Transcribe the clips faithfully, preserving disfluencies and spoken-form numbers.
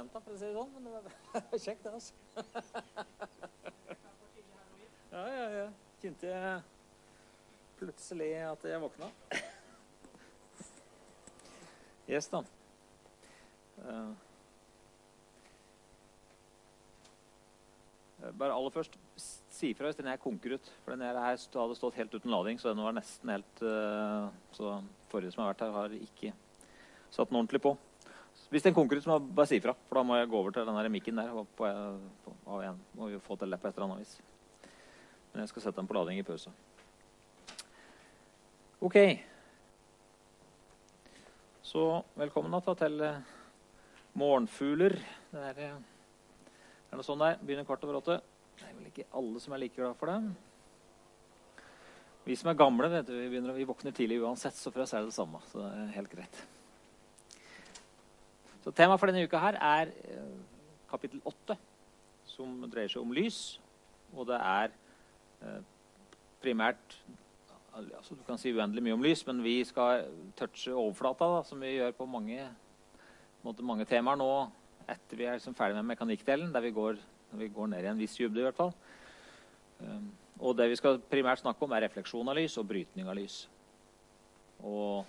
forventet, for å si det sånn, men det var kjekt det, altså. Ja, ja, ja. Kjente jeg plutselig at jeg våkna. Yes, da. Uh, bare aller først, si fra hvis den her konker ut, for den her hadde stått helt uten lading, så den var nesten helt, uh, så forrige som har vært her har ikke satt den ordentlig på. Hvis den konker ut, så må jeg bare si fra, for da må jeg gå over til den her mikken der, og på, på, på, igjen, må vi få til det på et eller annet vis. Men jeg skal sette den på lading i pause. Ok. Så velkommen da til morgenfugler. Det er, det er noe sånn der, begynner kvart over åtte. Det er vel ikke alle som er like glad for det. Vi som er gamle, vet du, vi, begynner, vi våkner tidlig uansett, så for oss er det det samme, så det er helt greit. Så temaet for denne uka her er kapittel åtte, som dreier seg om lys, og det er eh, primært, altså du kan si uendelig mye om lys, men vi skal touche overflata, da, som vi gjør på mange, måte, mange temaer nå, etter vi er liksom ferdig med mekanikkdelen, der vi går, vi går ned i en viss dybde i hvert fall. Um, og det vi skal primært snakke om er refleksjon av lys og brytning av lys. Og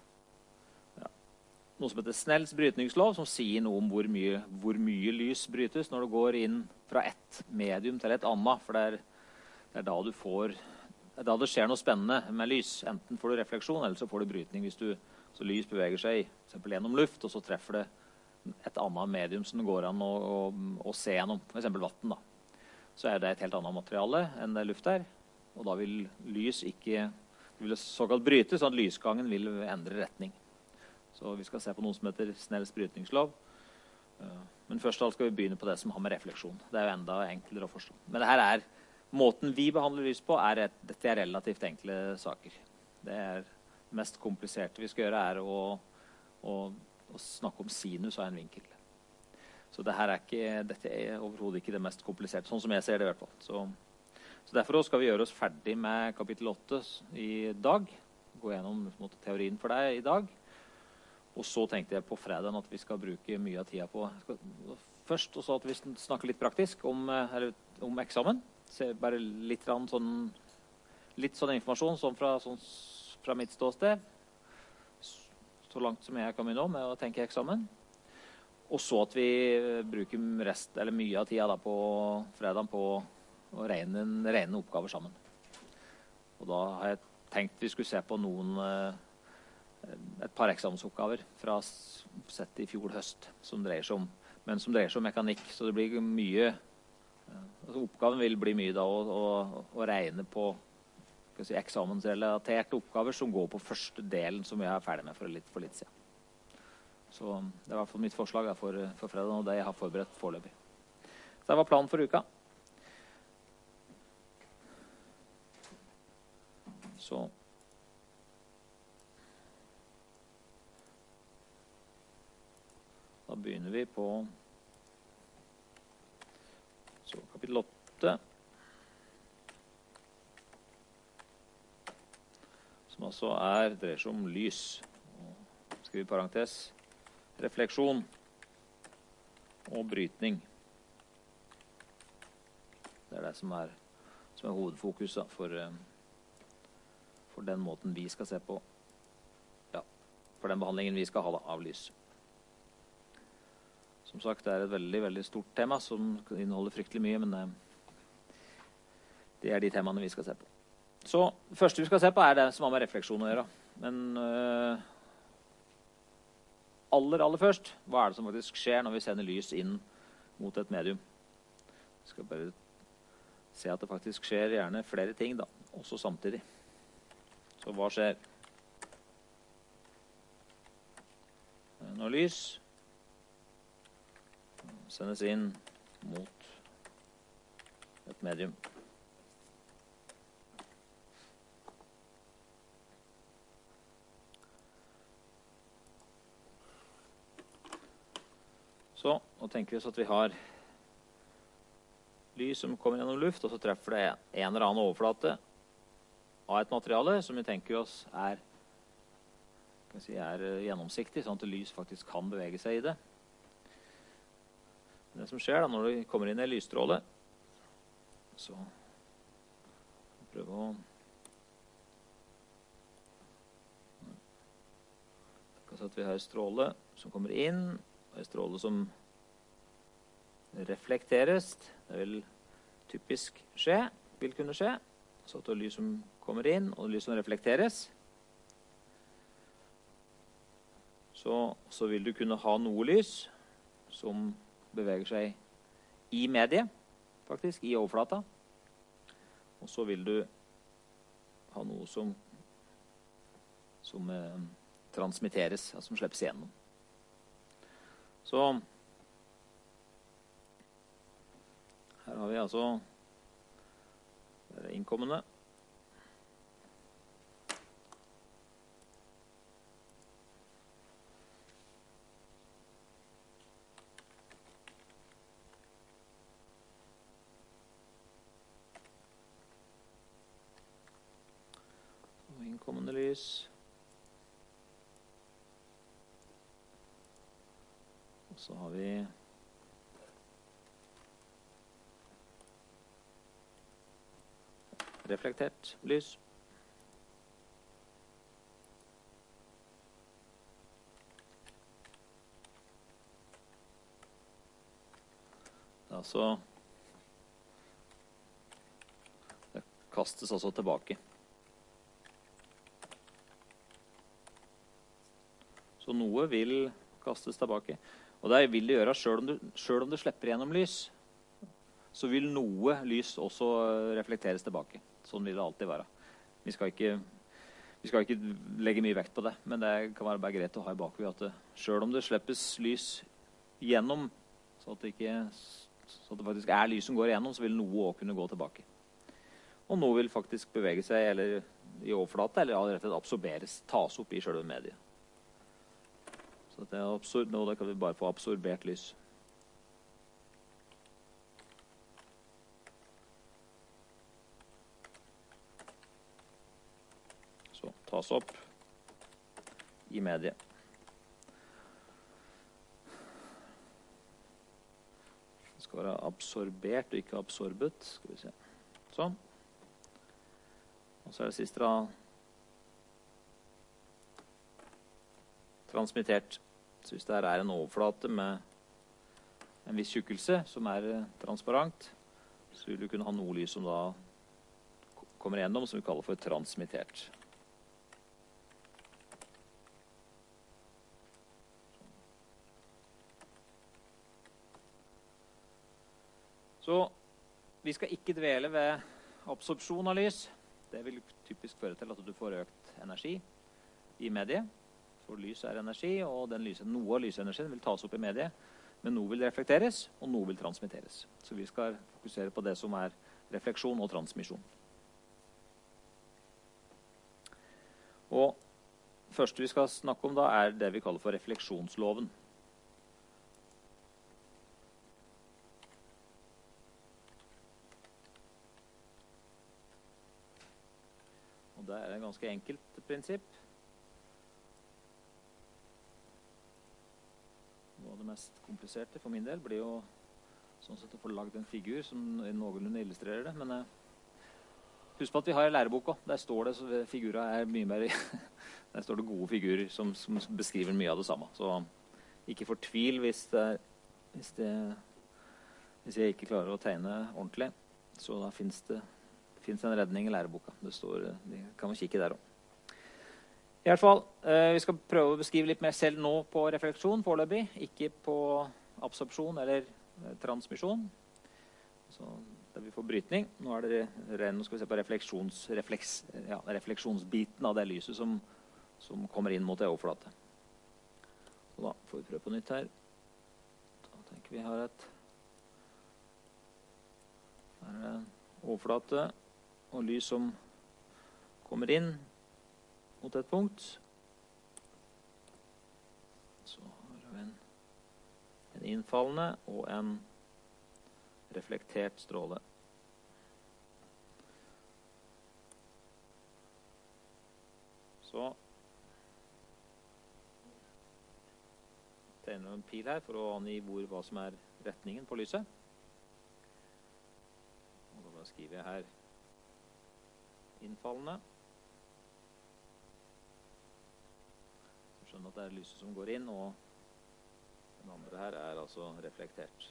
noe som heter Snells brytningslov, som sier noe om hvor mye, hvor mye lys brytes når du går inn fra ett medium til et annet, for det er, det er da du får, det er da det skjer noe spennende med lys. Enten får du refleksjon, eller så får du brytning hvis du, så lys beveger seg for eksempel gjennom luft, og så treffer det et annet medium som det går an å, å, å se gjennom, for eksempel vatten da. Så er det et helt annet materiale enn det luft er, og da vil lys ikke, det vil såkalt bryte, sånn at lysgangen vil endre retning. Så vi skal se på noe som heter Snells brytningslov. Men først skal vi begynne på det som har med refleksjon. Det er jo enda enklere å forstå. Men det her er, måten vi behandler lys på, er et, dette er relativt enkle saker. Det er mest kompliserte vi skal gjøre er å, å, å snakke om sinus av en vinkel. Så det her er ikke, dette er overhodet ikke det mest kompliserte, sånn som jeg ser det i hvert fall. Så, så derfor skal vi gjøre oss ferdig med kapittel åtte i dag. Gå gjennom måte, teorien for deg i dag. Og så tenkte jeg på fredagen at vi skal bruke mye av tida på først, og så at vi snakker litt praktisk om, eller, om eksamen. Se bare litt sånn, litt sånn informasjon sånn fra, sånn, fra mitt ståsted. Så langt som jeg kan begynne med å tenke eksamen. Og så at vi bruker rest, eller mye av tida da, på fredagen på å regne, regne oppgaver sammen. Og da har jeg tenkt vi skulle se på noen et par eksamensoppgaver fra sett i fjor høst som dreier seg om, men som dreier seg om mekanikk, så det blir mye, altså oppgaven vil bli mye da å, å, å regne på skal si, eksamensrelaterte oppgaver som går på første delen som jeg er ferdig med for litt, for litt siden. Så det var i hvert fall mitt forslag for, for fredag, og det jeg har forberedt foreløpig. Så det var planen for uka. Så da begynner vi på så, kapittel åtte, som altså er, dreier seg om lys. Og skriver i parentes, refleksjon og brytning. Det er det som er, som er hovedfokuset for, for den måten vi skal se på, ja, for den behandlingen vi skal ha da, av lys. Som sagt, det er et veldig, veldig stort tema som inneholder fryktelig mye, men eh, det er de temaene vi skal se på. Så det første vi skal se på er det som har med refleksjon å gjøre. Men eh, aller, aller først, hva er det som faktisk skjer når vi sender lys inn mot et medium? Vi skal bare se at det faktisk skjer gjerne flere ting da, også samtidig. Så hva skjer? Når lys sendes inn mot et medium. Så, nå tenker vi oss at vi har lys som kommer gjennom luft, og så treffer det en eller annen overflate av et materiale som vi tenker oss er, kan si, er gjennomsiktig, sånn at lys faktisk kan bevege seg i det. Det som skjer da, når du kommer inn i en lysstråle, så prøve å så at vi har en stråle som kommer inn, og en stråle som reflekteres. Det vil typisk skje, vil kunne skje. Så at det er lys som kommer inn, og lys som reflekteres. Så, så vil du kunne ha noe lys som beveger seg i mediet, faktisk, i overflata. Og så vil du ha noe som, som eh, transmitteres, altså som slippes igjennom. Så her har vi altså det innkommende. Og innkommende lys. Og så har vi reflektert lys. Det er altså det kastes altså tilbake. Så noe vil kastes tilbake. Og det vil det gjøre selv om du, selv om du slipper gjennom lys, så vil noe lys også reflekteres tilbake. Sånn vil det alltid være. Vi skal ikke, vi skal ikke legge mye vekt på det, men det kan være bare greit å ha i bakved at det, selv om det slippes lys gjennom, så at det, ikke, så at det faktisk er lys som går igjennom, så vil noe også kunne gå tilbake. Og noe vil faktisk bevege seg eller i overflate, eller rett og slett absorberes, tas opp i selve mediet. Så det er absurd, nå da kan vi bare få absorbert lys. Så tas opp i mediet. Det skal være absorbert og ikke absorbet. Skal vi se. Sånn. Og så er det siste da transmittert. Så hvis det her er en overflate med en viss tjukkelse som er transparent, så vil du kunne ha noe lys som da kommer gjennom, som vi kaller for transmittert. Så vi skal ikke dvele ved absorpsjon av lys. Det vil typisk føre til at du får økt energi i mediet. For lys er energi, og den lyse, noe av lysenergien vil tas opp i mediet, men noe vil reflekteres, og noe vil transmitteres. Så vi skal fokusere på det som er refleksjon og transmisjon. Og det første vi skal snakke om da er det vi kaller for refleksjonsloven. Og det er et ganske enkelt prinsipp. Noe av det mest kompliserte for min del blir jo sånn sett å få lagd en figur som noenlunde illustrerer det. Men eh, husk på at vi har en lærebok også. Der står det, så figurer er mye mer, der står det gode figurer som, som beskriver mye av det samme. Så ikke fortvil hvis, det, hvis, det, hvis jeg ikke klarer å tegne ordentlig. Så da finnes det, det finnes en redning i læreboka. Det står, det kan man kikke der også. I hvert fall, eh, vi skal prøve å beskrive litt mer selv nå på refleksjon foreløpig, ikke på absorpsjon eller eh, transmisjon. Så der vi får brytning. Nå er det ren, nå skal vi se på refleksjons, refleks, ja, refleksjonsbiten av det lyset som, som kommer inn mot det overflate. Så da får vi prøve på nytt her. Da tenker vi har et her er det overflate og lys som kommer inn mot et punkt. Så har vi en, en innfallende og en reflektert stråle. Så tegner en pil her for å angi hvor, hva som er retningen på lyset. Og da skriver jeg her innfallende. Så skjønner at det er lyset som går inn, og den andre her er altså reflektert.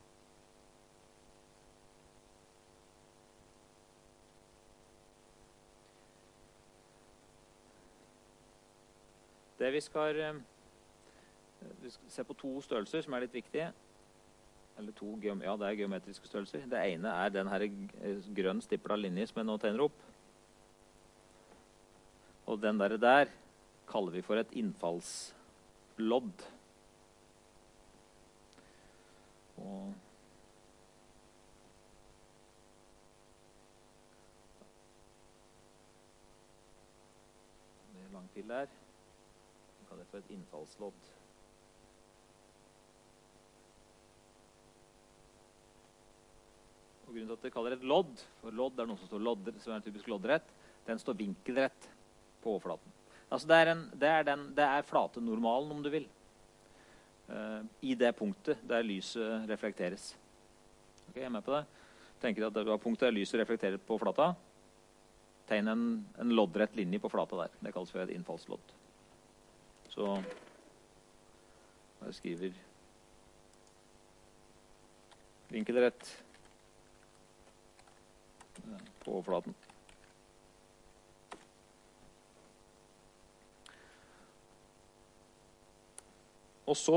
Det vi skal, vi skal se på to størrelser som er litt viktige. Eller to, ja, det er geometriske størrelser. Det ene er den her grønn stipla linje som jeg nå tegner opp. Og den der, der kaller vi for et innfallslodd. Og det er lang pil der. Vi kaller det for et innfallslodd. Og grunnen til at det kaller et lodd, for lodd er noe som står loddrett, som er en typisk loddrett, den står vinkelrett på overflaten. Altså det er, en, det er, den, det er flatenormalen, om du vil, uh, i det punktet der lyset reflekteres. Ok, jeg er med på det. Tenker at det var punktet der lyset reflekterer på flata. Tegn en, en loddrett linje på flata der. Det kalles for et innfallslodd. Så jeg skriver vinkelrett på overflaten. Og så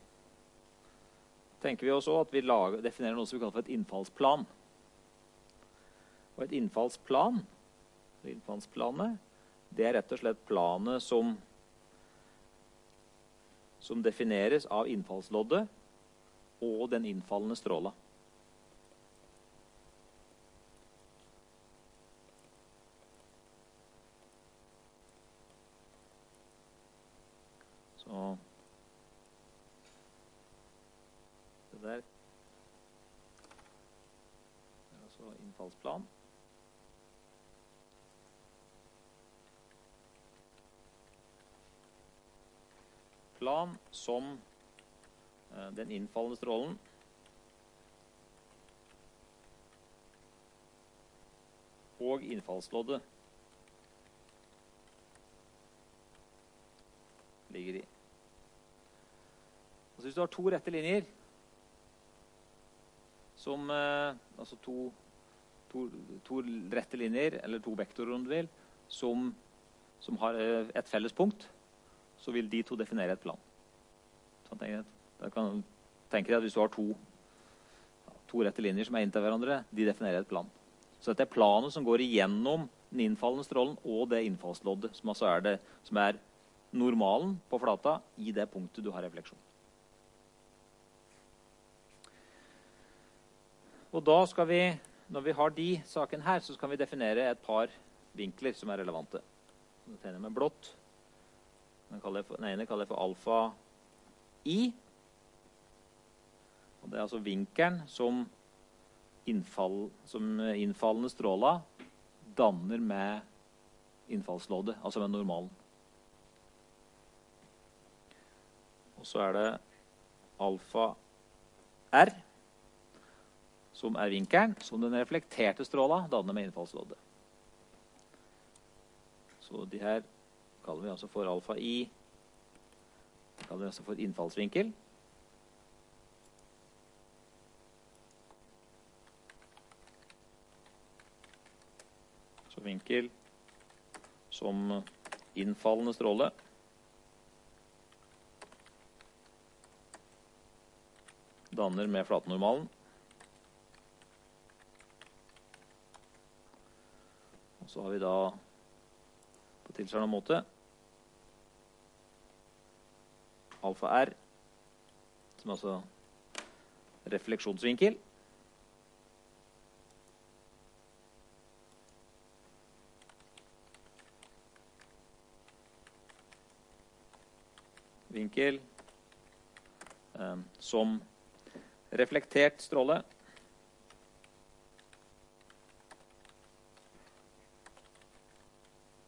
tenker vi også at vi lager, definerer noe som vi kaller for et innfallsplan. Og et innfallsplan, innfallsplanet, det er rett og slett planet som, som defineres av innfallsloddet og den innfallende stråla. Så det der er altså innfallsplan. Plan som eh, den innfallende strålen og innfallsloddet ligger i. Altså hvis du har to rette linjer, som, eh, altså to, to, to rette linjer, eller to vektorer om du vil, som, som har eh, et felles punkt, så vil de to definere et plan. Sånn tenker jeg. Da kan tenke deg at hvis du har to, to rette linjer som er inntil hverandre, de definerer et plan. Så dette er planet som går igjennom den innfallende strålen og det innfallsloddet, som altså er det, som er normalen på flata i det punktet du har refleksjon. Og da skal vi, når vi har de sakene her, så skal vi definere et par vinkler som er relevante. Så tegner jeg med blått. Den, for, den ene kaller jeg for alfa I. Og det er altså vinkelen som, innfall, som innfallende stråla danner med innfallsloddet, altså med normalen. Og så er det alfa R, som er vinkelen som den reflekterte stråla danner med innfallsloddet. Så de her kaller vi altså for alfa I, det kaller vi altså for innfallsvinkel. Så vinkel som innfallende stråle danner med flatnormalen. Og så har vi da på tilsvarende måte alfa R, som er altså refleksjonsvinkel. Vinkel eh, som reflektert stråle.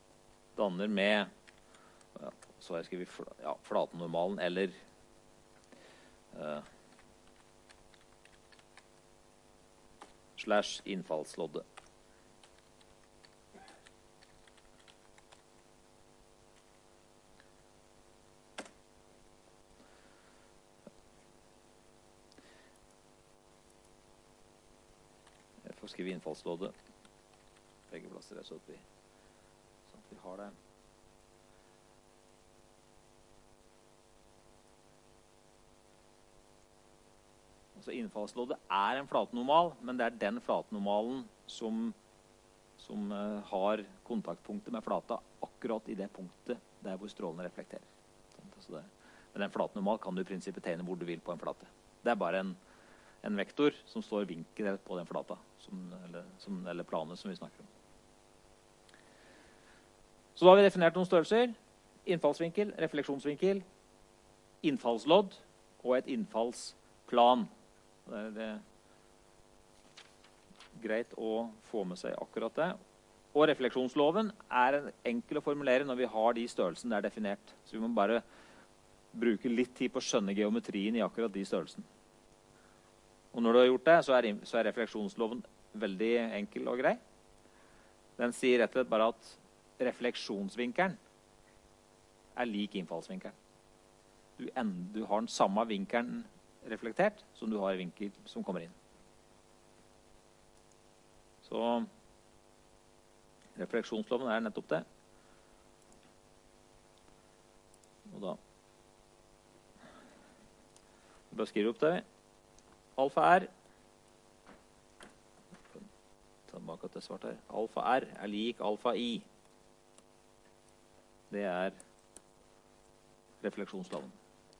Danner med, ja, så har jeg skrevet ja, flatenormalen, eller uh, slash innfallsloddet. Jeg får skrive innfallsloddet. Begge plasser er så oppi. Sånn at vi har det. Altså innfallsloddet er en flatenormal, men det er den flatenormalen som, som uh, har kontaktpunktet med flata akkurat i det punktet der hvor strålen reflekterer. Sånn, altså det, men den flatenormal kan du i prinsippet tegne hvor du vil på en flate. Det er bare en, en vektor som står vinkelrett på den flata, som, eller, som, eller planet som vi snakker om. Så da har vi definert noen størrelser. Innfallsvinkel, refleksjonsvinkel, innfallslodd og et innfallsplan. Det er det greit å få med seg akkurat det. Og refleksjonsloven er enkel å formulere når vi har de størrelsene der definert. Så vi må bare bruke litt tid på å skjønne geometrien i akkurat de størrelsene. Og når du har gjort det, så er, så er refleksjonsloven veldig enkel og grei. Den sier rett og slett bare at refleksjonsvinkelen er lik innfallsvinkelen. Du, du har den samme vinkelen reflektert som du har vinkel som kommer inn. Så refleksjonsloven er nettopp det. Og da bare skrive opp det. Alfa R tilbake til svart her. Alfa R er lik alfa I. Det er refleksjonsloven.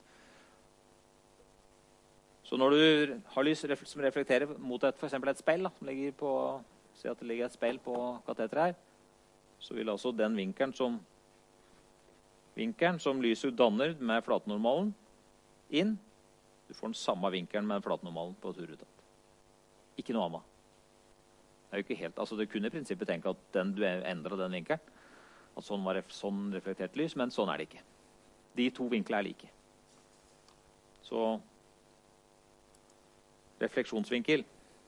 Så når du har lys som reflekterer mot et, for eksempel et speil, da, som ligger på, si at det ligger et speil på kateteret her, så vil altså den vinkelen som, vinkelen som lyset danner med flatenormalen inn, du får den samme vinkelen med flatenormalen på turutad. Ikke noe annet. Det er jo ikke helt, altså du kunne i prinsippet tenke at den, du endret den vinkelen, at sånn var sånn reflektert lys, men sånn er det ikke. De to vinklene er like. Så refleksjonsvinkel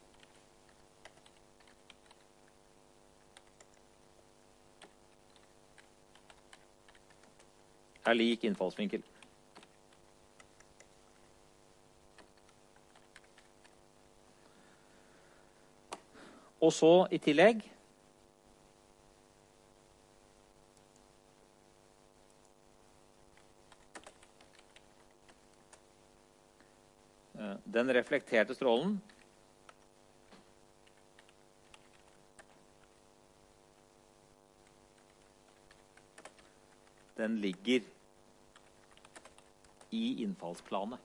er lik innfallsvinkel. Og så i tillegg den reflekterte strålen den ligger i innfallsplanet.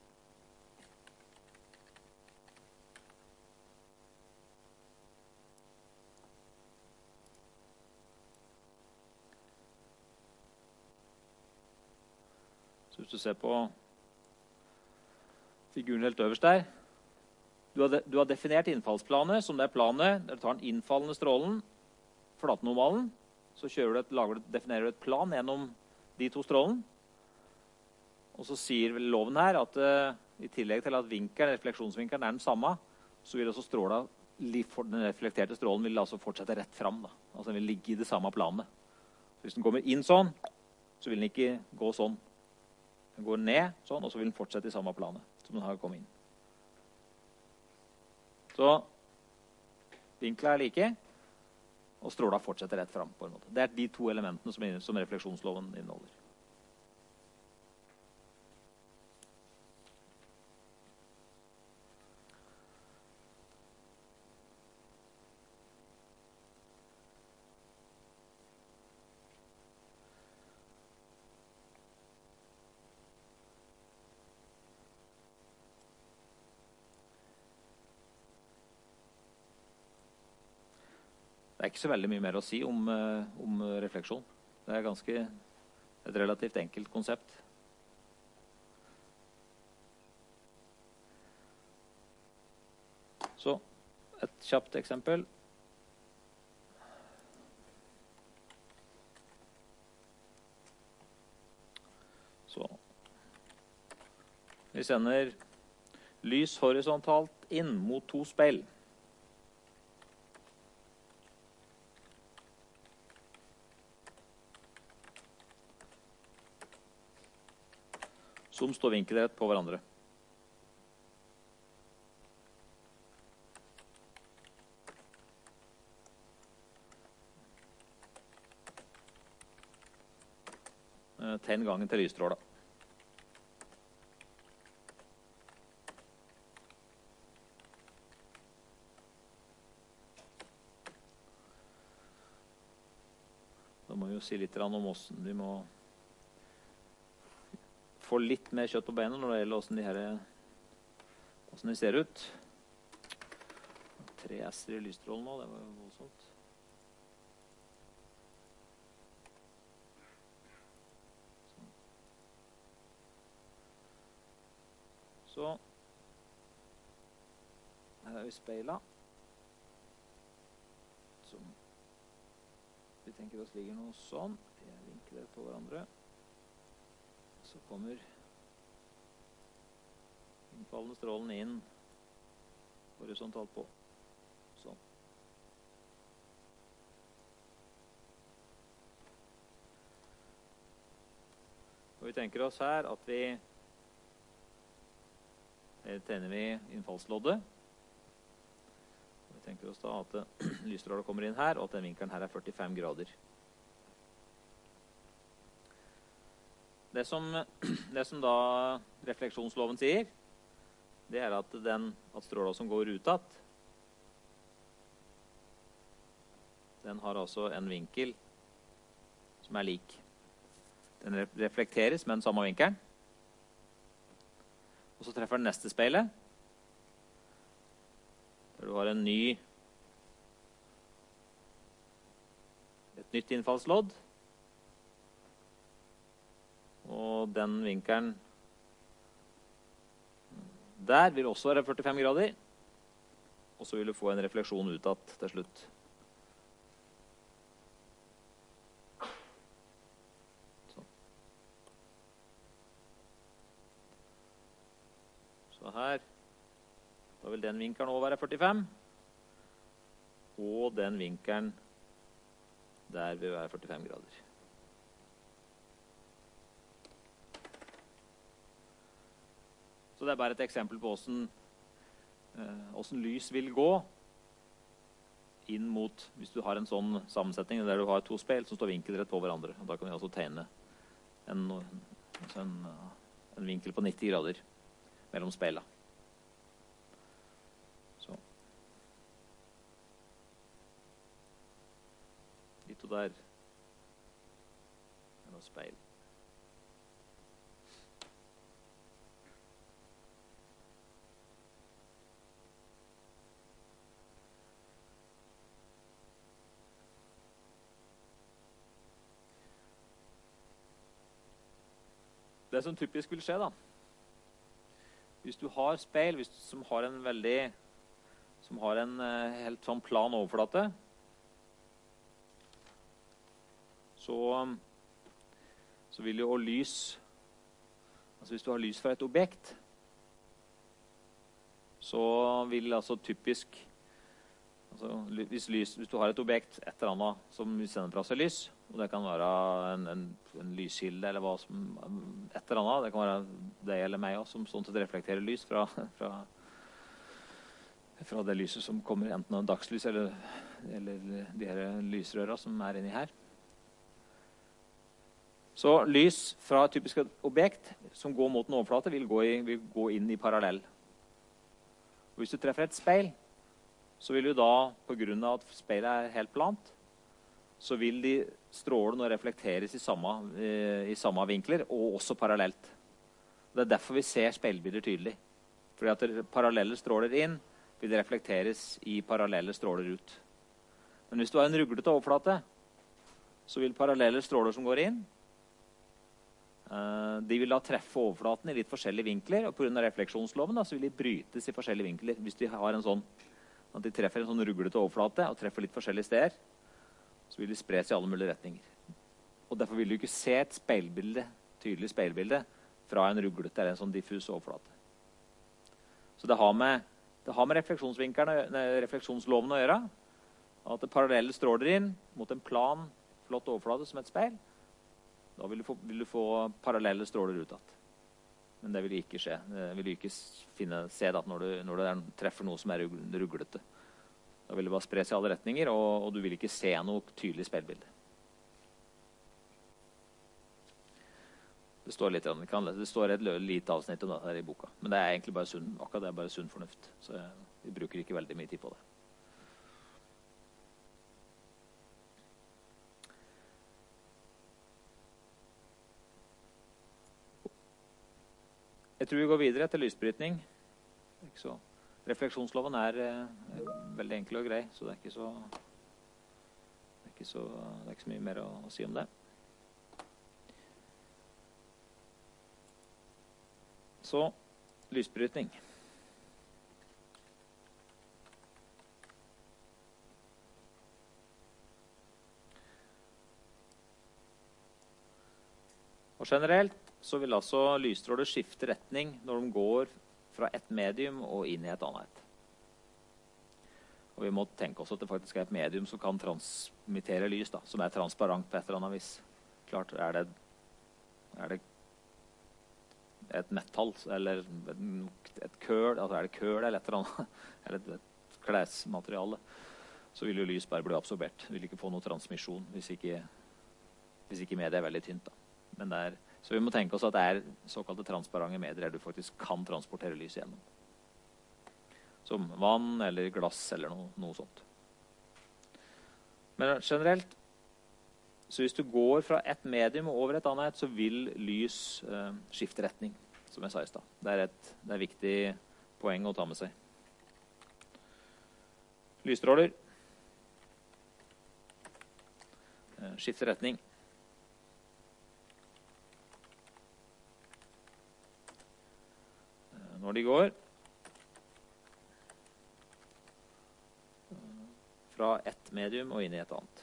Så hvis du ser på figuren helt øverst der, du har, de, du har definert innfallsplanet som det er planet, der du tar den innfallende strålen, flatenormalen, så kjører du et, lager du, definerer du et plan gjennom de to strålen, og så sier vel loven her at uh, i tillegg til at vinkelen, refleksjonsvinkelen er den samme, så vil også stråla, den reflekterte strålen vil altså fortsette rett fram. Da. Altså den vil ligge i det samme planet. Så hvis den kommer inn sånn, så vil den ikke gå sånn. Den går ned sånn, og så vil den fortsette i samme planet som den har kommet inn. Så vinkler er like, og stråla fortsetter rett fram på en måte. Det er de to elementene som, som refleksjonsloven inneholder. Det er ikke så veldig mye mer å si om, om refleksjon. Det er ganske et relativt enkelt konsept. Så et kjapt eksempel. Så Vi sender lys horisontalt inn mot to speil. Som står vinkelrett på hverandre. Tegn gangen til lysstråla. Da må vi jo si litt om hvordan vi må få litt mer kjøtt på beina når det gjelder hvordan de, her, hvordan de ser ut. Tre S-er i lysstrålen nå, det var jo voldsomt. Så, her er vi speila, som vi tenker oss ligger noe sånn. Vi er vinklet på hverandre. Så kommer innfallende strålen inn horisontalt på. Sånn. Og vi tenker oss her at vi Her tegner vi innfallsloddet. Vi tenker oss da at lysstrålen kommer inn her, og at den vinkelen her er førtifem grader. Det som, det som da refleksjonsloven sier, det er at, den, at strålen som går utad, den har altså en vinkel som er lik. Den reflekteres med den samme vinkelen. Og så treffer den neste speilet, der du har en ny, et nytt innfallslodd. Og den vinkelen der vil også være førtifem grader. Og så vil du få en refleksjon utad til slutt. Så her, da vil den vinkelen også være førtifem, og den vinkelen der vil være førtifem grader. Så det er bare et eksempel på hvordan, eh, hvordan lys vil gå inn mot, hvis du har en sånn sammensetning der du har to speil som står vinkelrett på hverandre. Og da kan vi altså tegne en, altså en, en vinkel på nitti grader. Mellom speila. Så. Litt og der. Er noe speil. Det som typisk vil skje da, hvis du har speil hvis du, som har en veldig, som har en uh, helt sånn plan overflate, så, så vil jo lys, altså hvis du har lys fra et objekt, så vil altså typisk, altså hvis, lys, hvis du har et objekt, et eller annet som sender fra seg lys, og det kan være en, en, en lyskilde eller hva som, et eller annet, det kan være det eller meg også, som sånn sett reflekterer lys fra, fra, fra det lyset som kommer enten av dagslys eller, eller de her lysrøra som er inni her. Så lys fra et typisk objekt som går mot en overflate vil gå, i, vil gå inn i parallell. Og hvis du treffer et speil, så vil du da, på grunn av at speilet er helt plant, så vil de stråle og reflekteres i samme, i samme vinkler, og også parallelt. Det er derfor vi ser speilbilder tydelig. Fordi at parallelle stråler inn, vil det reflekteres i parallelle stråler ut. Men hvis du har en ruglete overflate, så vil parallelle stråler som går inn, de vil da treffe overflaten i litt forskjellige vinkler, og på grunn av refleksjonsloven da, så vil de brytes i forskjellige vinkler. Hvis de har en sånn, at de treffer en sånn ruglete overflate, og treffer litt forskjellige steder, så vil de spres i alle mulige retninger. Og derfor vil du ikke se et speilbilde, tydelig speilbilde, fra en ruglete eller en sånn diffus overflate. Så det har med, det har med refleksjonsloven å gjøre, at det parallelle stråler inn mot en plan, flott overflate som et speil. Da vil du få, vil du få parallelle stråler utad. Men det vil ikke skje. Det vil du ikke finne, se det når du, når du er, treffer noe som er ruglete. Da vil det bare spre seg i alle retninger, og, og du vil ikke se noe tydelig speilbilde. Det står litt, det står et lite avsnitt om det her i boka, men det er egentlig bare sunn, akkurat det er bare sunn fornuft, så jeg, vi bruker ikke veldig mye tid på det. Jeg tror vi går videre til lysbrytning. Ikke så. Refleksjonsloven er eh, veldig enkel og grei, så det er ikke så, det er ikke så, det er ikke så mye mer å, å si om det. Så, lysbrytning. Og generelt så vil altså lysstråler skifte retning når de går fra et medium og inn i et annet. Og vi må tenke oss at det faktisk er et medium som kan transmittere lys, da, som er transparent på et eller annet vis. Klart, er det, er det et metall, eller et køl, altså er det køl eller et eller annet, eller et, et klesmateriale, så vil jo lys bare bli absorbert. Du vil ikke få noe transmisjon hvis ikke, hvis ikke mediet er veldig tynt, da. Men det er, så vi må tenke oss at det er såkalte transparente medier der du faktisk kan transportere lys gjennom. Som vann eller glass eller noe, noe sånt. Men generelt, så hvis du går fra et medium over et annet, så vil lys eh, skifte retning, som jeg sa i sted. Det er et, det er et viktig poeng å ta med seg. Lysstråler eh, skifter retning. Når de går fra ett medium og inn i et annet.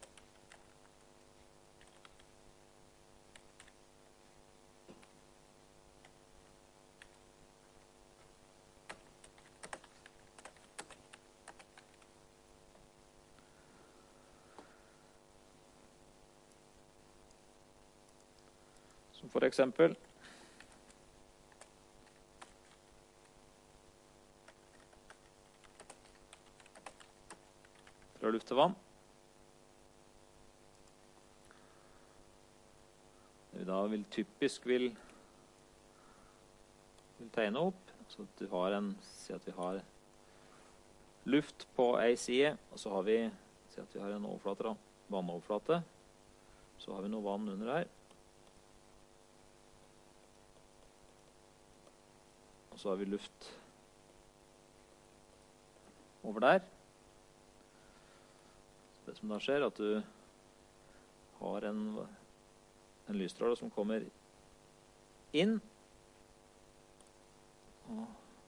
Som for eksempel fra luft til vann. Det vi da vil typisk vil, vil tegne opp, så at du har en, si at vi har luft på en side, og så har vi, si at vi har en overflate da, vannoverflate, så har vi noe vann under her. Og så har vi luft over der. Det som da skjer, at du har en, en lysstråle som kommer inn, og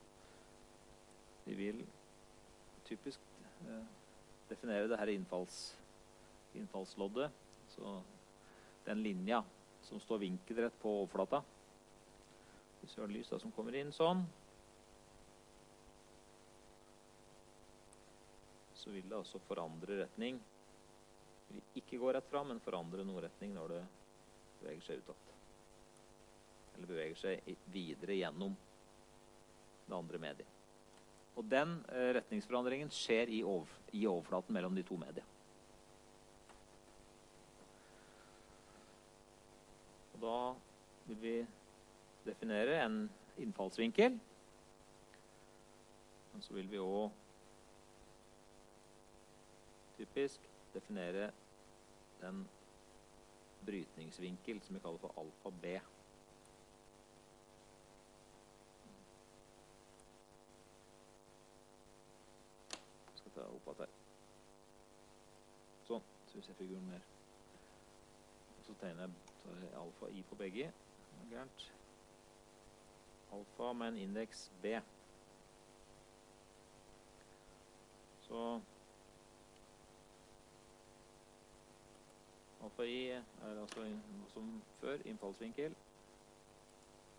vi vil typisk eh, definere det her innfalls, innfallsloddet, så den linja som står vinkelrett på overflata. Hvis vi har lys da, som kommer inn sånn, så vil det altså forandre retning. Det vil ikke gå rett fram, men forandre noe retning når det beveger seg utad. Eller beveger seg videre gjennom det andre mediet. Og den eh, retningsforandringen skjer i, over, i overflaten mellom de to mediene. Og da vil vi definere en innfallsvinkel. Og så vil vi også typisk definere den brytningsvinkel som vi kaller for alfa B. Jeg skal ta opp at her. Sånn, så vi ser figuren mer. Og så tegner jeg, så jeg alfa I på begge. Det er gærent. Alfa med en indeks B. Så alfa I er altså som før innfallsvinkel.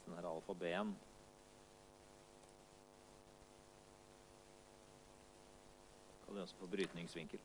den her alfa B-en. Kaller vi også for brytningsvinkel.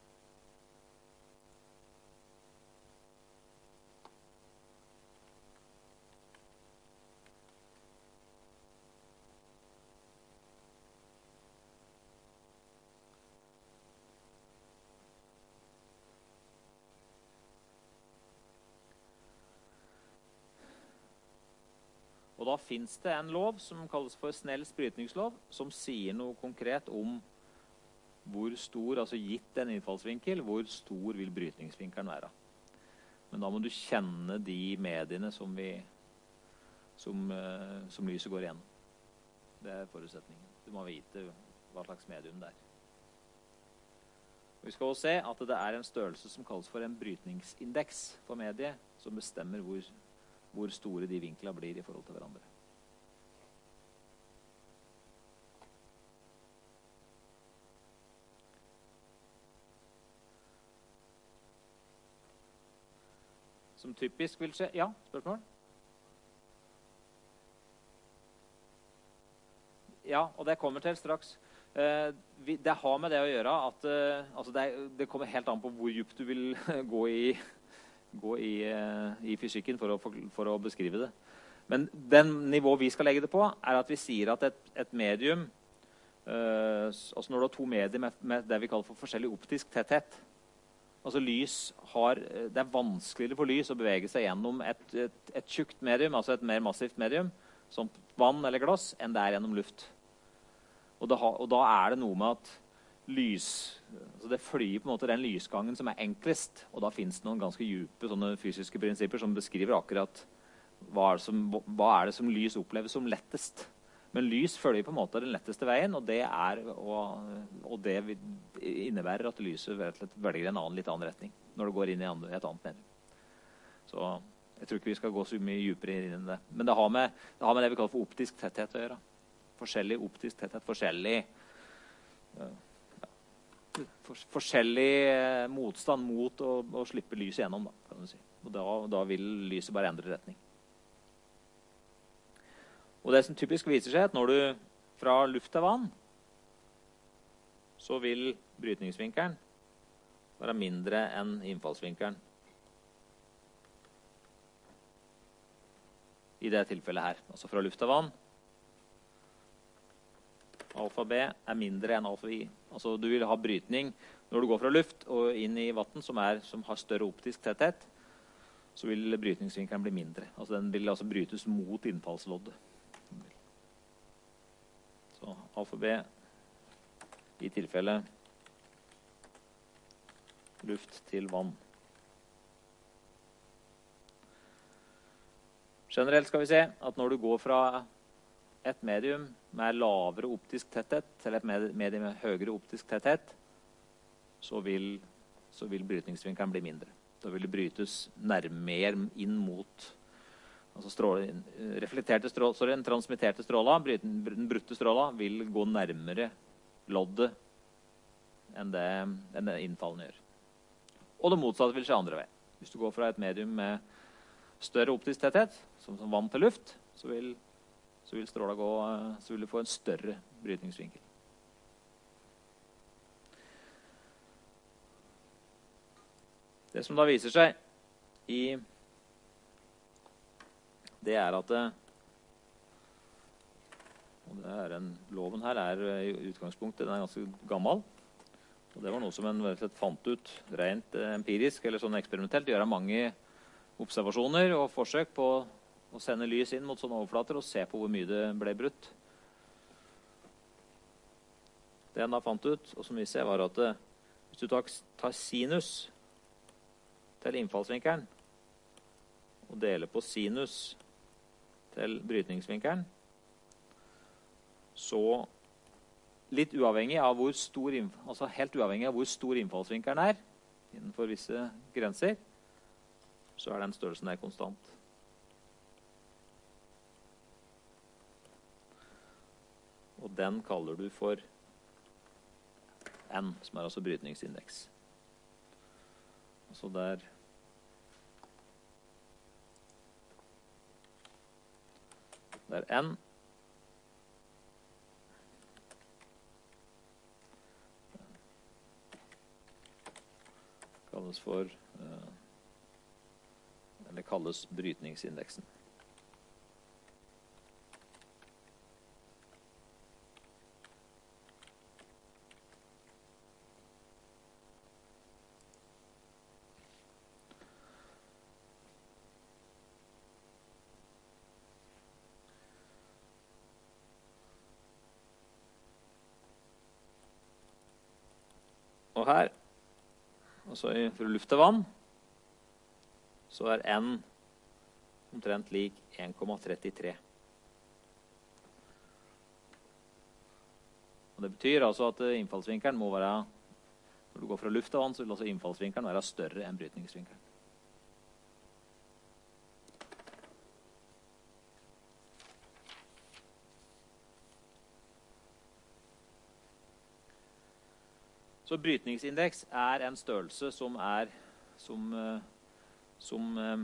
Og da finnes det en lov som kalles for Snells brytningslov, som sier noe konkret om hvor stor, altså gitt en innfallsvinkel, hvor stor vil brytningsvinkelen være. Men da må du kjenne de mediene som, vi, som, uh, som lyset går igjennom. Det er forutsetningen. Du må vite hva slags medium det er. Og vi skal også se at det er en størrelse som kalles for en brytningsindeks for mediet, som bestemmer hvor hvor store de vinklene blir i forhold til hverandre. Som typisk vil skje... Ja, spørsmål? Ja, og det kommer til straks. Eh, vi, det har med det å gjøre at eh, altså det, det kommer helt an på hvor djupt du vil gå i gå i, i fysikken for å, for, for å beskrive det. Men den nivå vi skal legge det på, er at vi sier at et, et medium, øh, altså når du har to medier med, med det vi kaller for forskjellig optisk tetthet, altså lys har, det er vanskeligere for lys å bevege seg gjennom et, et, et tjukt medium, altså et mer massivt medium, som vann eller glass, enn det er gjennom luft. Og da, og da er det noe med at lys, altså det følger på en måte den lysgangen som er enklest, og da finnes det noen ganske dype sånne fysiske prinsipper som beskriver akkurat hva er, det som, hva er det som lys oppleves som lettest. Men lys følger på en måte den letteste veien, og det, er, og, og det innebærer at lyset velger en annen, litt annen retning når det går inn i andre, et annet medium. Så jeg tror ikke vi skal gå så mye dypere inn i det. Men det har med det, har med det vi kaller for optisk tetthet å gjøre. Forskjellig optisk tetthet, forskjellig For, forskjellig eh, motstand mot å, å slippe lyset gjennom, da, kan du si. Og da, da vil lyset bare endre retning. Og det som typisk viser seg, at når du fra luft til vann, så vil brytningsvinkelen være mindre enn innfallsvinkelen. I det tilfellet her, altså fra luft til vann. Alfa B er mindre enn alfa I. Altså du vil ha brytning når du går fra luft og inn i vatten som, er, som har større optisk tetthet, så vil brytningsvinkelen bli mindre. Altså den vil altså brytes mot innfallsloddet. Så alfa B i tilfelle luft til vann. Generelt skal vi se at når du går fra et medium med lavere optisk tetthet til et medium med høyere optisk tetthet, så vil, så vil brytningsvinkelen bli mindre. Da vil det brytes nærmere inn mot altså stråle, reflekterte stråler, sorry, den transmitterte stråla, den brutte stråla, vil gå nærmere loddet enn det, enn det innfallen gjør. Og det motsatte vil skje andre vei. Hvis du går fra et medium med større optisk tetthet, som, som vann til luft, så vil så vil stråla gå, så vil du få en større brytningsvinkel. Det som da viser seg i det er at det, og det er en, loven her er i utgangspunktet, den er ganske gammel, og det var noe som en fant ut rent empirisk eller sånn eksperimentelt, gjør mange observasjoner og forsøk på å sende lys inn mot sånne overflater og se på hvor mye det ble brutt. Det en da fant ut, og som vi ser, var at det, hvis du tar, tar sinus til innfallsvinkelen og deler på sinus til brytningsvinkelen, så litt uavhengig av hvor stor, altså helt uavhengig av hvor stor innfallsvinkelen er, innenfor visse grenser, så er den størrelsen der konstant. Og den kaller du for N, som er altså brytningsindeks. Altså der Det er N. Kalles for, eller kalles brytningsindeksen. Og her, altså for luft og vann, så er N omtrent lik en komma trettitre. Og det betyr altså at innfallsvinkelen må være, når du går fra luft og vann, så vil altså innfallsvinkelen være større enn brytningsvinkelen. Så brytningsindeks er en størrelse som er, som, som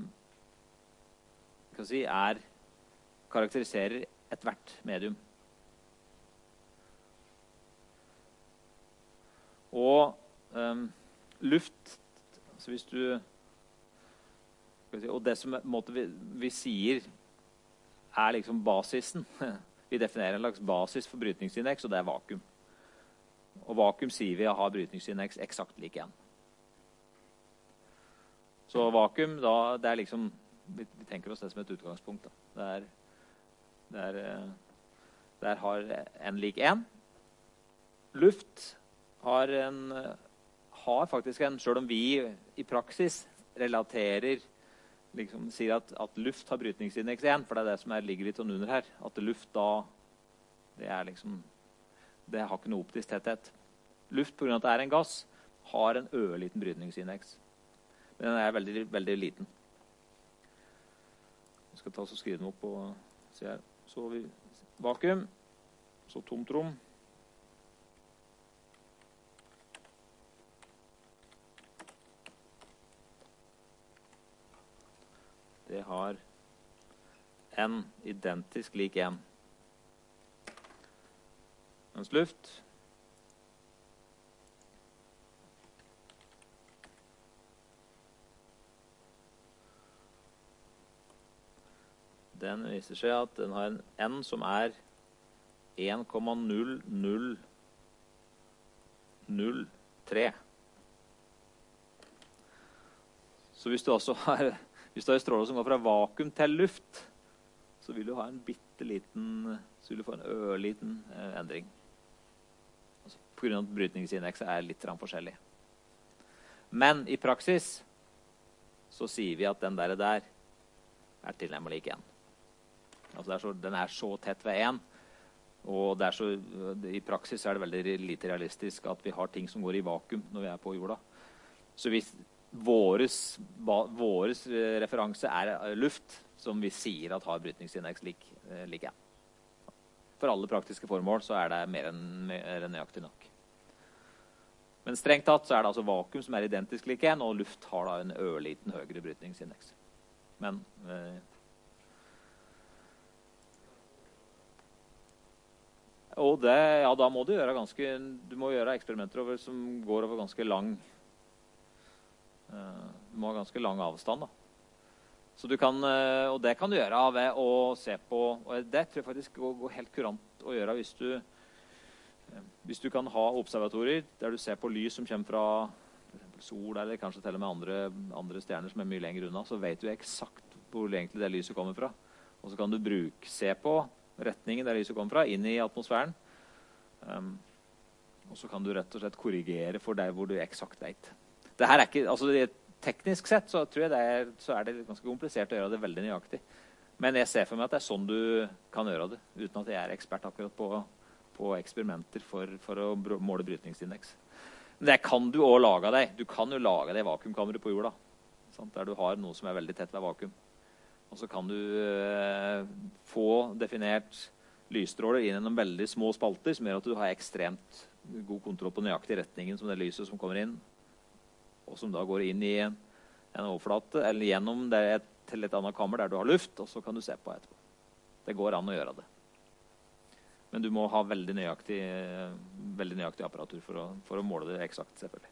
kan si, er, karakteriserer et hvert medium. Og um, luft, altså hvis du, si, og det som måte, vi, vi sier er liksom basisen, vi definerer en slags basis for brytningsindeks, og det er vakuum. Og vakuum sier vi har brytningsindeks eksakt lik en. Så vakuum, da, det er liksom, vi, vi tenker oss det som et utgangspunkt. Da. Det er, det er, der har en lik en. Luft har, en, har faktisk en, selv om vi i praksis relaterer, liksom sier at, at luft har brytningsindeks en, for det er det som er, ligger litt under her, at luft da, det er liksom, det har ikke noe optisk tetthet. Luft, på grunn av at det er en gass, har en ørliten brytningsindeks. Men den er veldig, veldig liten. Vi skal ta oss og skrive den opp på, se her. Så har vi vakuum, så tomt rom. Det har en identisk lik en. Mens luft den viser seg at den har en N som er en komma null null null tre. Så hvis du også har, hvis du har en stråle som går fra vakuum til luft, så vil du ha en bitteliten, så vil du få en ørliten eh, endring. Altså, på grunn av at brytningsindekset er litt forskjellig. Men i praksis så sier vi at den der, der er tilnærmet lik en. Altså det er så, den er så tett ved en, og det er så, i praksis er det veldig lite realistisk at vi har ting som går i vakuum når vi er på jorda. Så hvis våres, ba, våres referanse er luft, som vi sier at har brytningsindeks lik, lik en. For alle praktiske formål så er det mer enn, mer enn nøyaktig nok. Men strengt tatt så er det altså vakuum som er identisk lik en, og luft har da en ørliten høyere brytningsindeks. Men eh, og det, ja, da må du gjøre ganske, du må gjøre eksperimenter over, som går over ganske lang, eh, du må ha ganske lang avstand da. Så du kan, og det kan du gjøre ved å se på, og det tror jeg faktisk går, går helt kurant å gjøre hvis du, hvis du kan ha observatorier der du ser på lys som kommer fra for eksempel sol, eller kanskje til og med andre, andre stjerner som er mye lenger unna, så vet du eksakt hvor egentlig det lyset kommer fra. Og så kan du bruke, se på retningen der lyset kommer fra, inn i atmosfæren. Um, og så kan du rett og slett korrigere for der hvor du eksakt vet. Det her er ikke, altså det teknisk sett så tror jeg det er, så er det ganske komplisert å gjøre det veldig nøyaktig. Men jeg ser for meg at det er sånn du kan gjøre det, uten at jeg er ekspert akkurat på, på eksperimenter for, for å måle brytningsindeks. Men det kan du også lage deg. Du kan jo lage deg vakuumkamera på jorda, sant? Der du har noe som er veldig tett ved vakuum. Og så kan du eh, få definert lysstråler inn i noen veldig små spalter, som gjør at du har ekstremt god kontroll på nøyaktig retningen som det lyset som kommer inn, og som da går inn i en, en overflate, eller gjennom det til et annet kammer der du har luft, og så kan du se på etterpå. Det går an å gjøre det. Men du må ha veldig nøyaktig, veldig nøyaktig apparatur for å, for å måle det eksakt, selvfølgelig.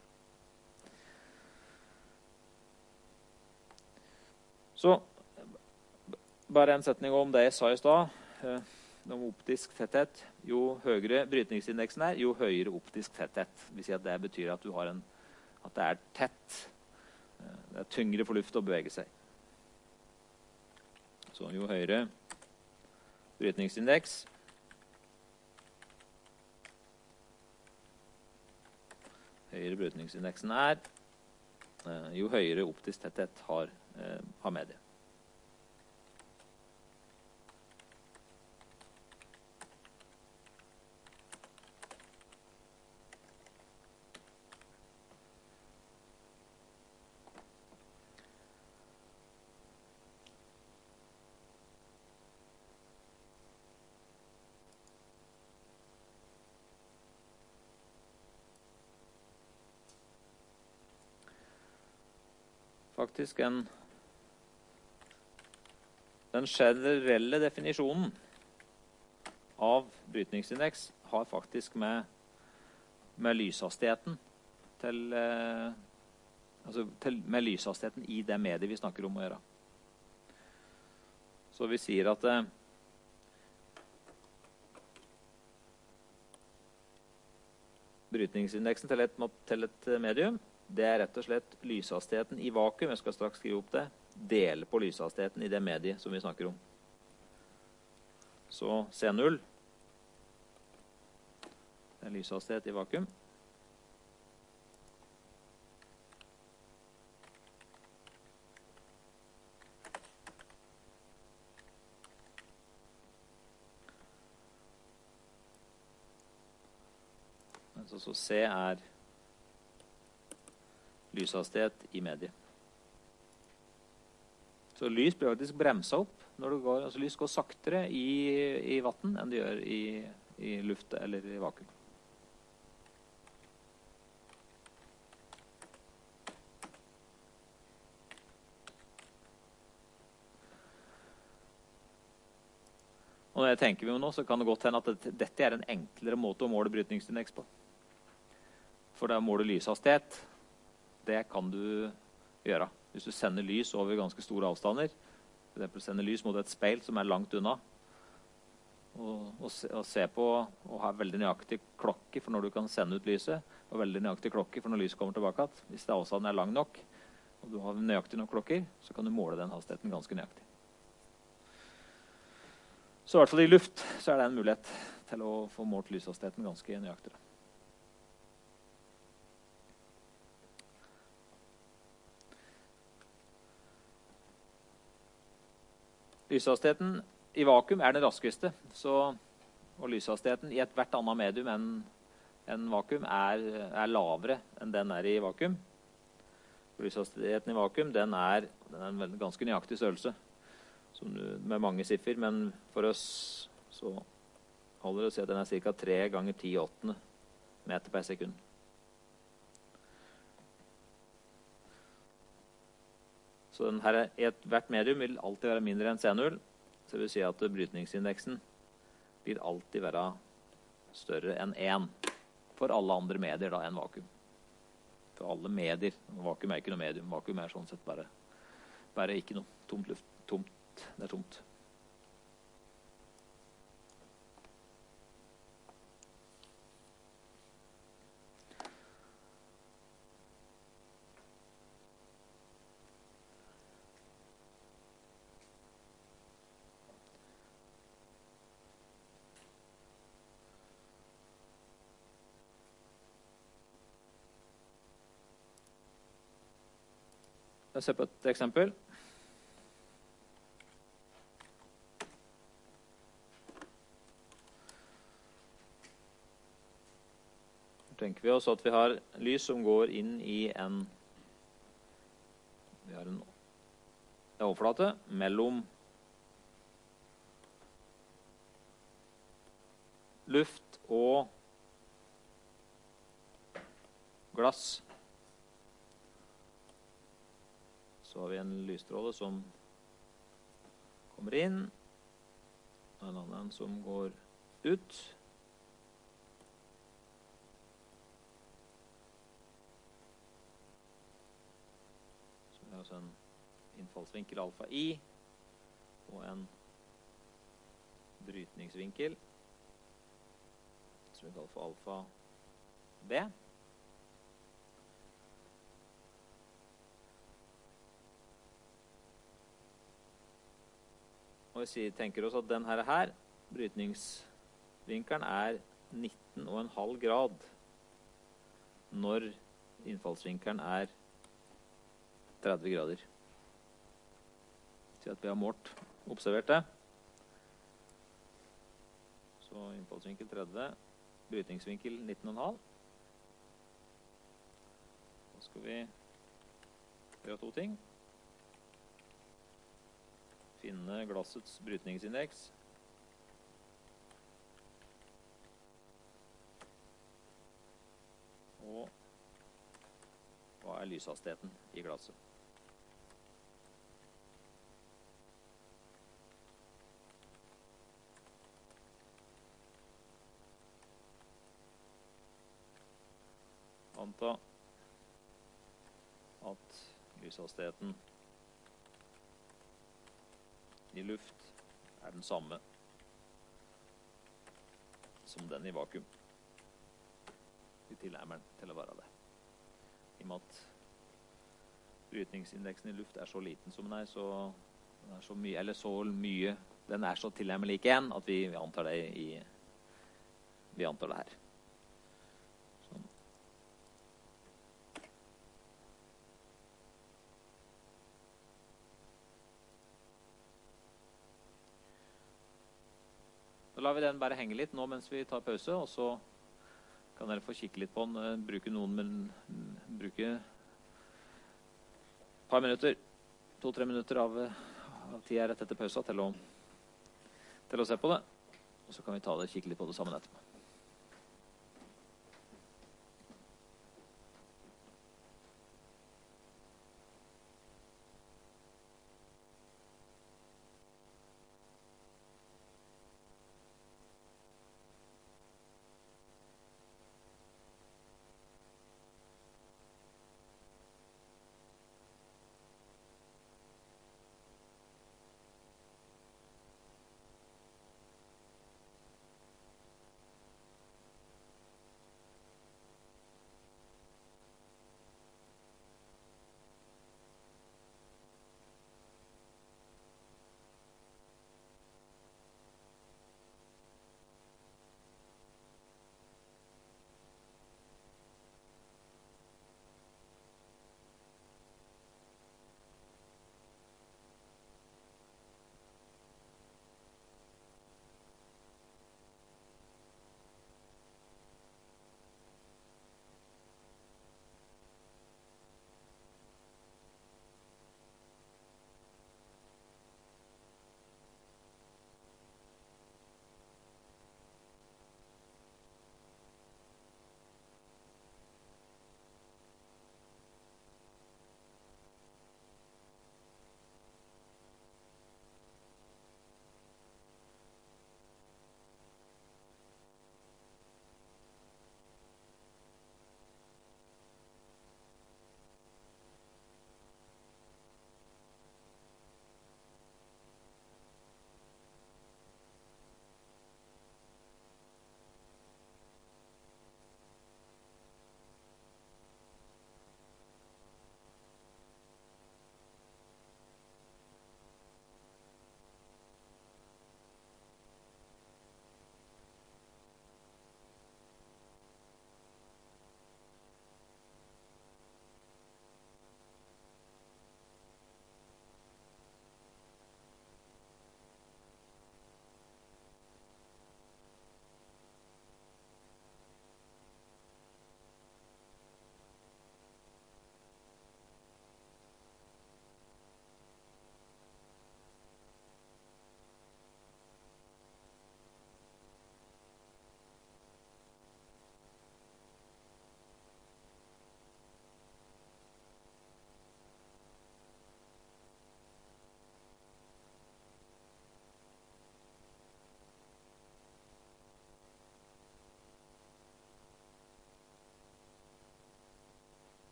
Så, bare en setning om det jeg sa i stad, om optisk tetthet. Jo høyere brytningsindeksen er, jo høyere optisk tetthet. Det vil si at det betyr at, du har en, at det er tett. Det er tyngre for luft å bevege seg. Så jo høyere brytningsindeks, høyere brytningsindeksen er, jo høyere optisk tetthet har, har mediet. Faktisk en den generelle definisjonen av brytningsindeks har faktisk med, med lyshastigheten til, eh, altså til, med lyshastigheten i det mediet vi snakker om å gjøre. Så vi sier at eh, brytningsindeksen til et, til et medium, det er rett og slett lyshastigheten i vakuum, jeg skal straks skrive opp det, dele på lyshastigheten i det mediet som vi snakker om. Så C null, det er lyshastighet i vakuum. Så, så C er lyshastighet i mediet. Så lys blir faktisk bremset opp når det går, altså lys går saktere i, i vatten enn det gjør i, i luft eller i vakuum. Og når jeg tenker vi nå, så kan det godt hende at det, dette er en enklere måte å måle brytningsindeks på. For det å måle lyshastighet, det kan du gjøre. Hvis du sender lys over ganske store avstander, for eksempel sender lys mot et speil som er langt unna, og, og, se, og se på og ha veldig nøyaktig klokke for når du kan sende ut lyset, og veldig nøyaktig klokke for når lyset kommer tilbake. Hvis avstanden er lang nok, og du har nøyaktig nok klokker, så kan du måle den hastigheten ganske nøyaktig. Så i hvert fall i luft så er det en mulighet til å få målt lyshastigheten ganske nøyaktig. Lyshastigheten i vakuum er den raskeste, så, og lyshastigheten i et hvert annet medium enn en vakuum er, er lavere enn den er i vakuum. Lyshastigheten i vakuum den er, den er en ganske nøyaktig størrelse, som du, med mange siffer, men for oss så holder det å si at den er ca. tre ganger ti åttende meter per sekund. Så den her, i et hvert medium vil alltid være mindre enn C null, så det vil si at brytningsindeksen vil alltid være større enn én for alle andre medier da, enn vakuum. For alle medier, vakuum er ikke noe medium, vakuum er sånn sett bare, bare ikke noe tomt luft, tomt, det er tomt. Jeg ser på et eksempel. Nå tenker vi oss at vi har lys som går inn i en, vi har en overflate mellom luft og glass. Så har vi en lysstråle som kommer inn, en annen som går ut. Så vi har også en innfallsvinkel alfa I, og en brytningsvinkel, som vi kaller for alfa B. Og vi tenker oss at denne her, brytningsvinkelen, er nitten komma fem grad når innfallsvinkelen er tretti grader. Si at vi har målt, observert det. Så innfallsvinkel tretti, brytningsvinkel nitten komma fem. Da skal vi gjøre to ting. Finne glassets brytningsindeks. Og hva er lyshastigheten i glasset? Anta at lyshastigheten i luft er den samme som den i vakuum. Vi tilnærmer den til å være det. I og med at brytningsindeksen i luft er så liten som den er, så, den er så mye, eller så mye, den er så tilnærmelig lik en, at vi, vi antar det i, vi antar det her. Sånn. Da lar vi den bare henge litt nå mens vi tar pause, og så kan dere få kikke litt på den, bruke noen, men bruke et par minutter, to-tre minutter av, av tida rett etter pausa til å, til å se på det, og så kan vi ta det, kikke litt på det sammen etterpå.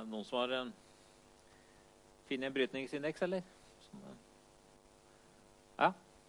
Er det noen som har uh, finnet en brytningsindeks, eller? Som, uh, ja?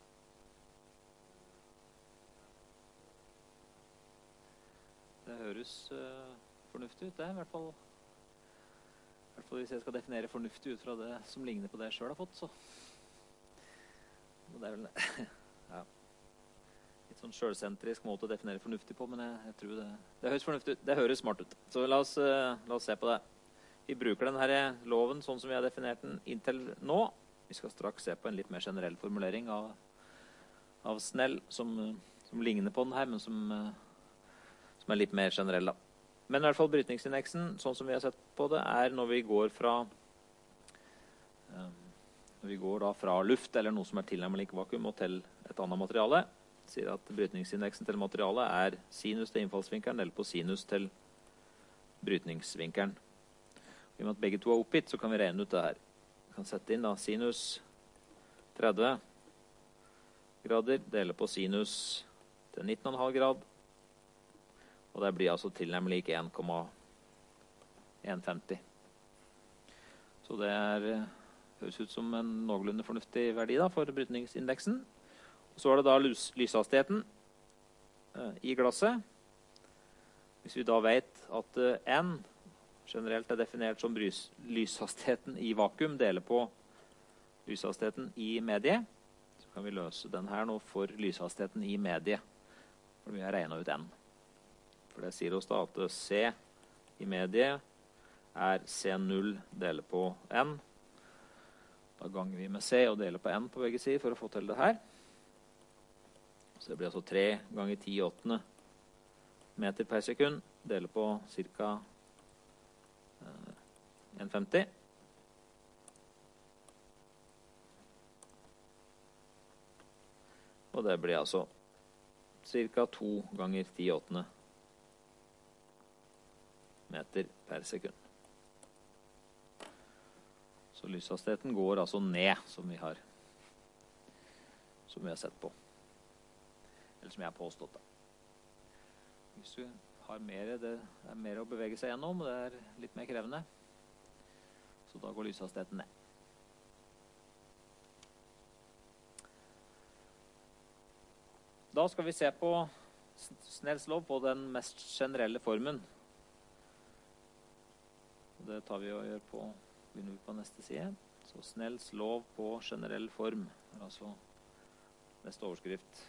Det høres uh, fornuftig ut, det, i hvert fall. I hvert fall hvis jeg skal definere fornuftig ut fra det som ligner på det jeg selv har fått, så. Og det er vel, ja. Litt sånn selvsentrisk måte å definere fornuftig på, men jeg, jeg tror det, det høres fornuftig ut. Det høres smart ut. Så la oss, uh, la oss se på det. Vi bruker denne loven sånn som vi har definert den inntil nå. Vi skal straks se på en litt mer generell formulering av, av Snell, som, som ligner på den her, men som, som er litt mer generell da. Men i hvert fall brytningsindeksen, sånn som vi har sett på det, er når vi går fra, um, når vi går da fra luft, eller noe som er tilnærmet lik vakuum, og til et annet materiale. Det sier at brytningsindeksen til materialet er sinus til innfallsvinkelen, eller på sinus til brytningsvinkelen. I og med at begge to er oppgitt, så kan vi regne ut det her. Vi kan sette inn da sinus tretti grader, dele på sinus til nitten komma fem grad, og det blir altså tilnærmet lik en komma en femti. Så det er, høres ut som en noenlunde fornuftig verdi da, for brytningsindeksen. Og så er det da lys, lyshastigheten eh, i glasset. Hvis vi da vet at eh, N generelt er definert som brys, lyshastigheten i vakuum, deler på lyshastigheten i medie, så kan vi løse den her nå for lyshastigheten i medie, for vi har regnet ut N. For det sier oss da at C i medie er C null deler på N. Da ganger vi med C og deler på N på begge sider for å få til det her. Så det blir altså tre ganger ti åttende meter per sekund, deler på cirka en komma femti. Og det blir altså cirka to ganger ti åttende meter per sekund. Så lyshastigheten går altså ned, som vi har, som vi har sett på. Eller som jeg har påstått da. Hvis du har mer, det er mer å bevege seg gjennom, og det er litt mer krevende. Så da går lyshastigheten ned. Da skal vi se på Snells lov på den mest generelle formen. Det tar vi og gjør på, begynner vi på neste side. Så Snells lov på generell form er altså neste overskrift.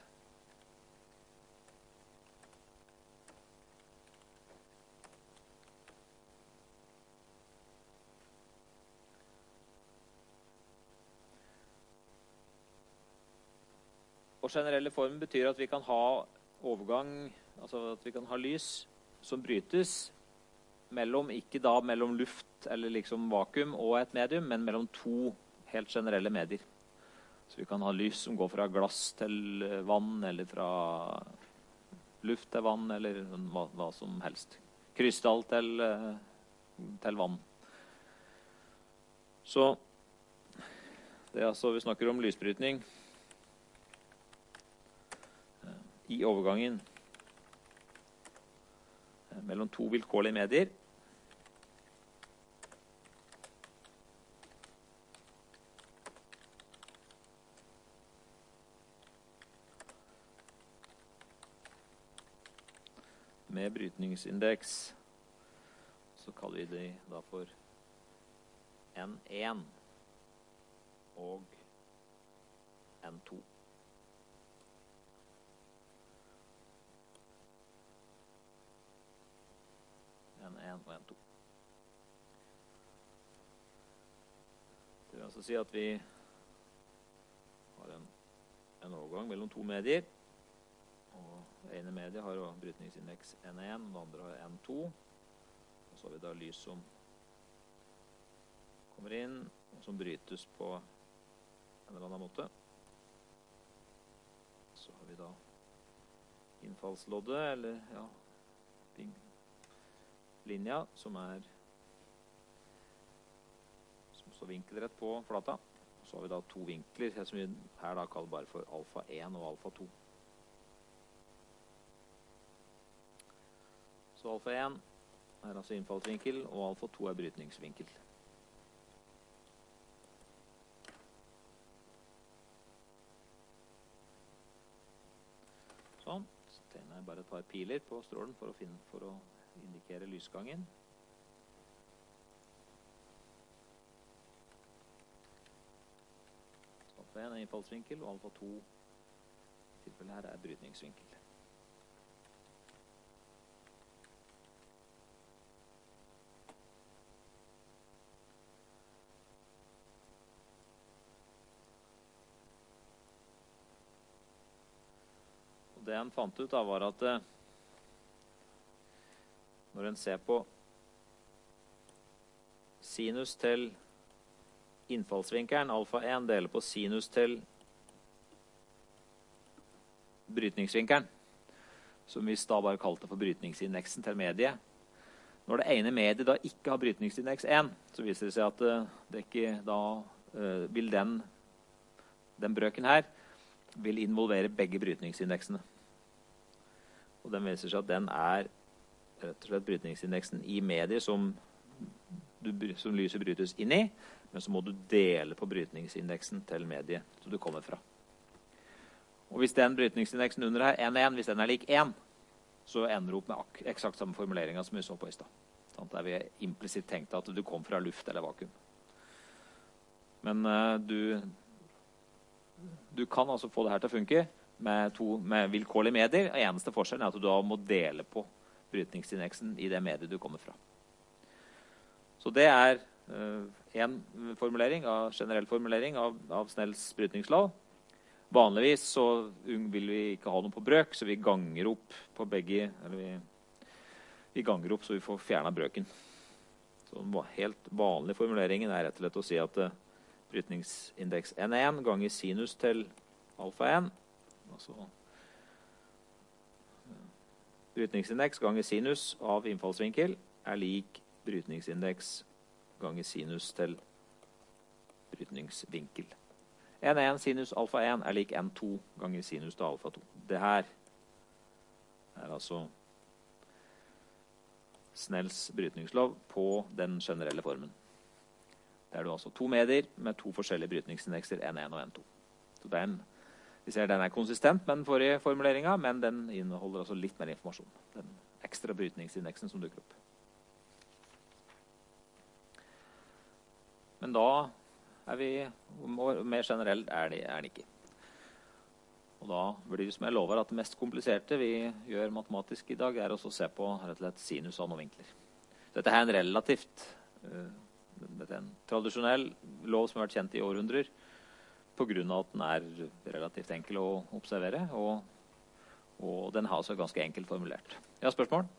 Og generelle formen betyr at vi kan ha overgang, altså at vi kan ha lys som brytes mellom, ikke da mellom luft eller liksom vakuum og et medium, men mellom to helt generelle medier. Så vi kan ha lys som går fra glass til vann, eller fra luft til vann, eller hva, hva som helst. Krystall til, til vann. Så det er altså, vi snakker om lysbrytning i overgangen mellom to vilkårlige medier. Med brytningsindeks så kaller vi det da for N én og N to. N én og N to. Det vil altså si at vi har en, en overgang mellom to medier, og det ene mediet har jo brytningsindeks N én, og det andre har N to, og så har vi da lys som kommer inn, og som brytes på en eller annen måte. Så har vi da innfallsloddet, eller ja, ping. Linja som er som står vinkelrett på flata. Så har vi da to vinkler som vi her da kaller bare for alfa én og alfa to. Så alfa én er altså innfallsvinkel, og alfa to er brytningsvinkel. Sånn. Så tegner jeg bare et par piler på strålen for å, finne, for å indikere lysgangen. Alfa en er innfallsvinkel, og alfa to i tilfellet her er brytningsvinkel. Det han fant ut da var at eh, når en ser på sinus til innfallsvinkelen, alfa en deler på sinus til brytningsvinkelen, som vi da bare kalte for brytningsindeksen til mediet. Når det ene mediet da ikke har brytningsindeks en, så viser det seg at eh, det ikke da eh, vil den, den brøken her vil involvere begge brytningsindeksene. Og den viser seg at den er rett og slett brytningsindeksen i mediet som, du, som lyset brytes inn i, men så må du dele på brytningsindeksen til mediet som du kommer fra. Og hvis den brytningsindeksen under her, en en, hvis den er lik en, så ender du opp med eksakt samme formuleringen som vi så på i sted. Sånn, der vi implisitt tenkte at du kom fra luft eller vakuum. Men uh, du, du kan altså få det her til å funke med, to, med vilkårlige medier. Og eneste forskjellen er at du da må dele på brytningsindeksen i det mediet du kommer fra. Så det er uh, en formulering, av, generell formulering av, av Snells brytningslov. Vanligvis så vil vi ikke ha noe på brøk, så vi ganger opp på begge, eller vi, vi ganger opp så vi får fjernet brøken. Så den helt vanlige formuleringen er rett og slett å si at uh, brytningsindeks N en ganger sinus til alfa en, altså brytningsindeks ganger sinus av innfallsvinkel er lik brytningsindeks ganger sinus til brytningsvinkel. N en sinus alfa en er lik N to ganger sinus til alfa to. Det her er altså Snells brytningslov på den generelle formen. Det er du altså to medier med to forskjellige brytningsindekser, N en og N to. Så det er en, vi ser den er konsistent med den forrige formuleringen, men den inneholder altså litt mer informasjon. Den ekstra brytningsindeksen som dukker opp. Men da er vi, mer generelt er det, er det ikke. Og da blir det som jeg lover at det mest kompliserte vi gjør matematisk i dag, er også å se på rett og slett sinus av noen vinkler. Dette er en relativt, uh, dette er en tradisjonell lov som har vært kjent i århundrer, på grunn av at den er relativt enkel å observere, og, og den har også ganske enkelt formulert. Ja, spørsmål?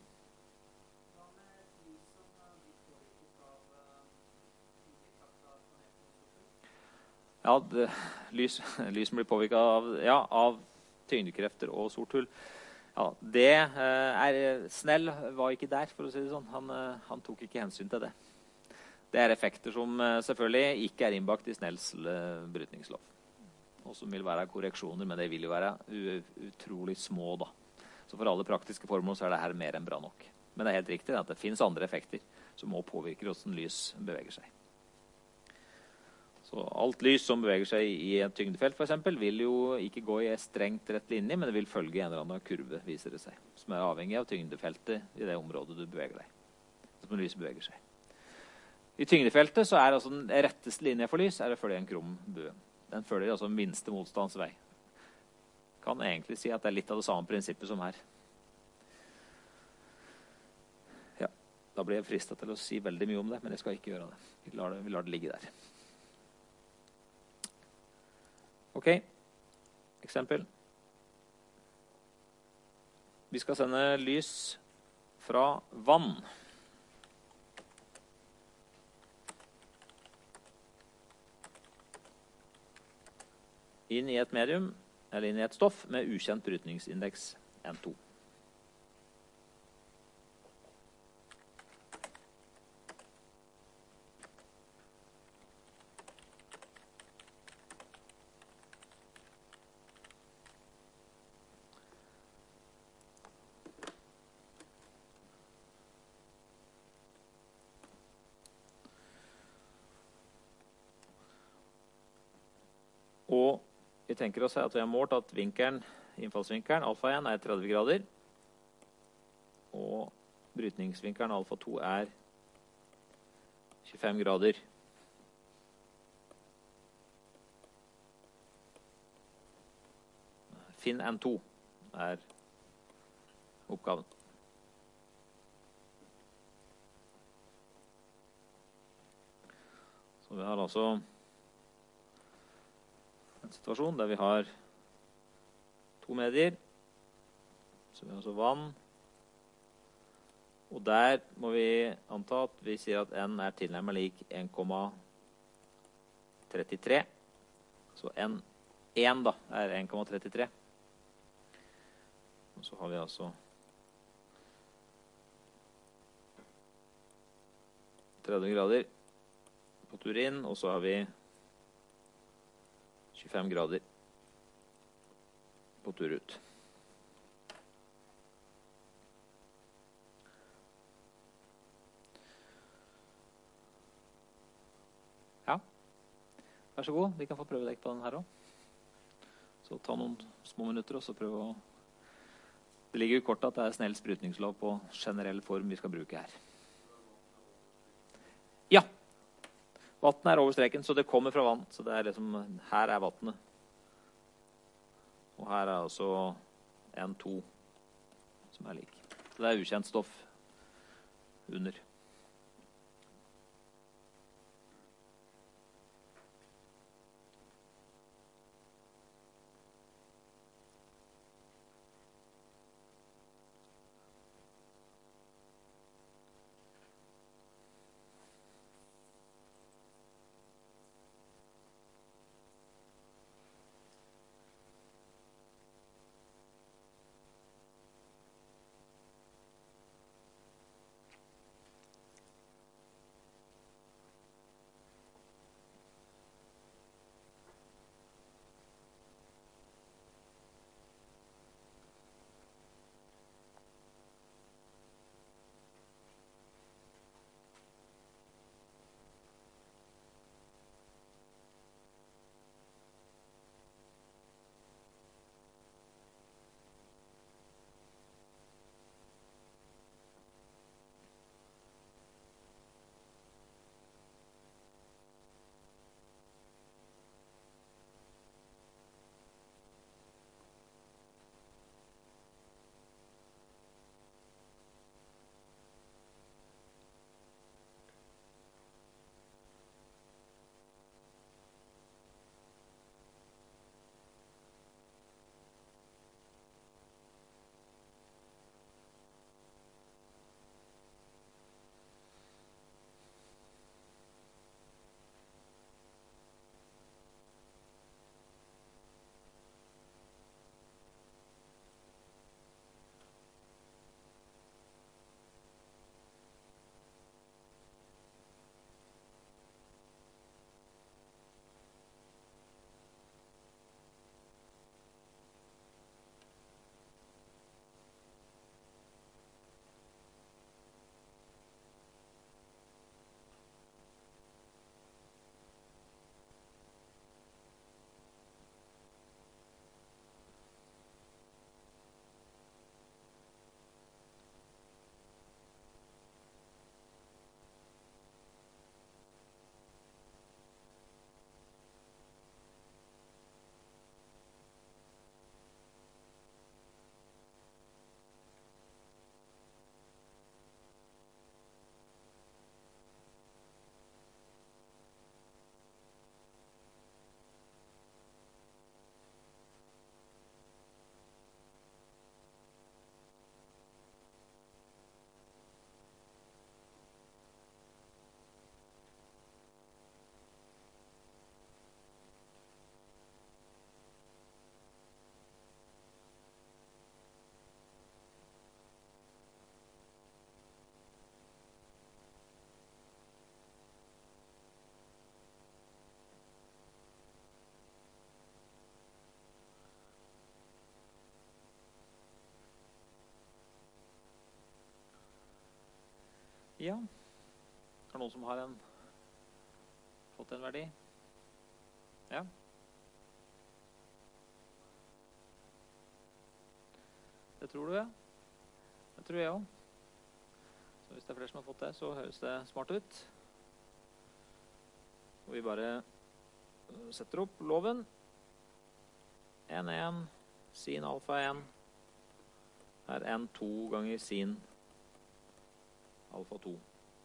Ja, det, lys, lysen blir påvirket av, ja, av tyngdekrefter og sorthull. Ja, det eh, er, Snell var ikke der, for å si det sånn. Han, eh, han tok ikke hensyn til det. Det er effekter som eh, selvfølgelig ikke er innbakt i Snells eh, brytningslov. Og som vil være korreksjoner, men det vil jo være utrolig små da. Så for alle praktiske formål så er det her mer enn bra nok. Men det er helt riktig at det finnes andre effekter som må påvirke hvordan lys beveger seg. Så alt lys som beveger seg i et tyngdefelt for eksempel, vil jo ikke gå i en strengt rett linje, men det vil følge en eller annen kurve, viser det seg, som er avhengig av tyngdefeltet i det området du beveger deg, som lyset beveger seg. I tyngdefeltet så er altså den retteste linje for lys er å følge en krum bue. Den følger altså minste motstandsvei. Kan egentlig si at det er litt av det samme prinsippet som her. Ja, da blir jeg fristet til å si veldig mye om det, men jeg skal ikke gjøre det. Vi lar det, vi lar det ligge der. Ok, eksempel. Vi skal sende lys fra vann. Inn i et medium, eller inn i et stoff med ukjent brytningsindeks N to. Og vi tenker oss at vi har målt at vinkelen, innfallsvinkelen alfa én er tretti grader, og brytningsvinkelen alfa to er tjuefem grader. Finn N to er oppgaven. Så vi har altså en situasjon der vi har to medier. Så vi har altså vann. Og der må vi anta at vi sier at N er tilnærmet lik en komma trettitre. Så N én da er en komma trettitre. Og så har vi altså tretti grader på tur inn, og så har vi tjuefem grader på tur ut. Ja, vær så god, vi kan få prøve dekk på den her også. Så ta noen små minutter, og så prøve å... Det ligger i kortet at det er snell sprutningslov på generell form vi skal bruke her. Ja, vatten er over streken, så det kommer fra vann. Så det er liksom, her er vattnet. Og her er altså N to som er lik. Så det er ukjent stoff under. Ja. Er det noen som har en, fått en verdi? Ja. Det tror du, ja. Det tror jeg også. Så hvis det er flere som har fått det, så høres det smart ut. Og vi bare setter opp loven. en en, sin alfa en, er n to ganger sin alfa to.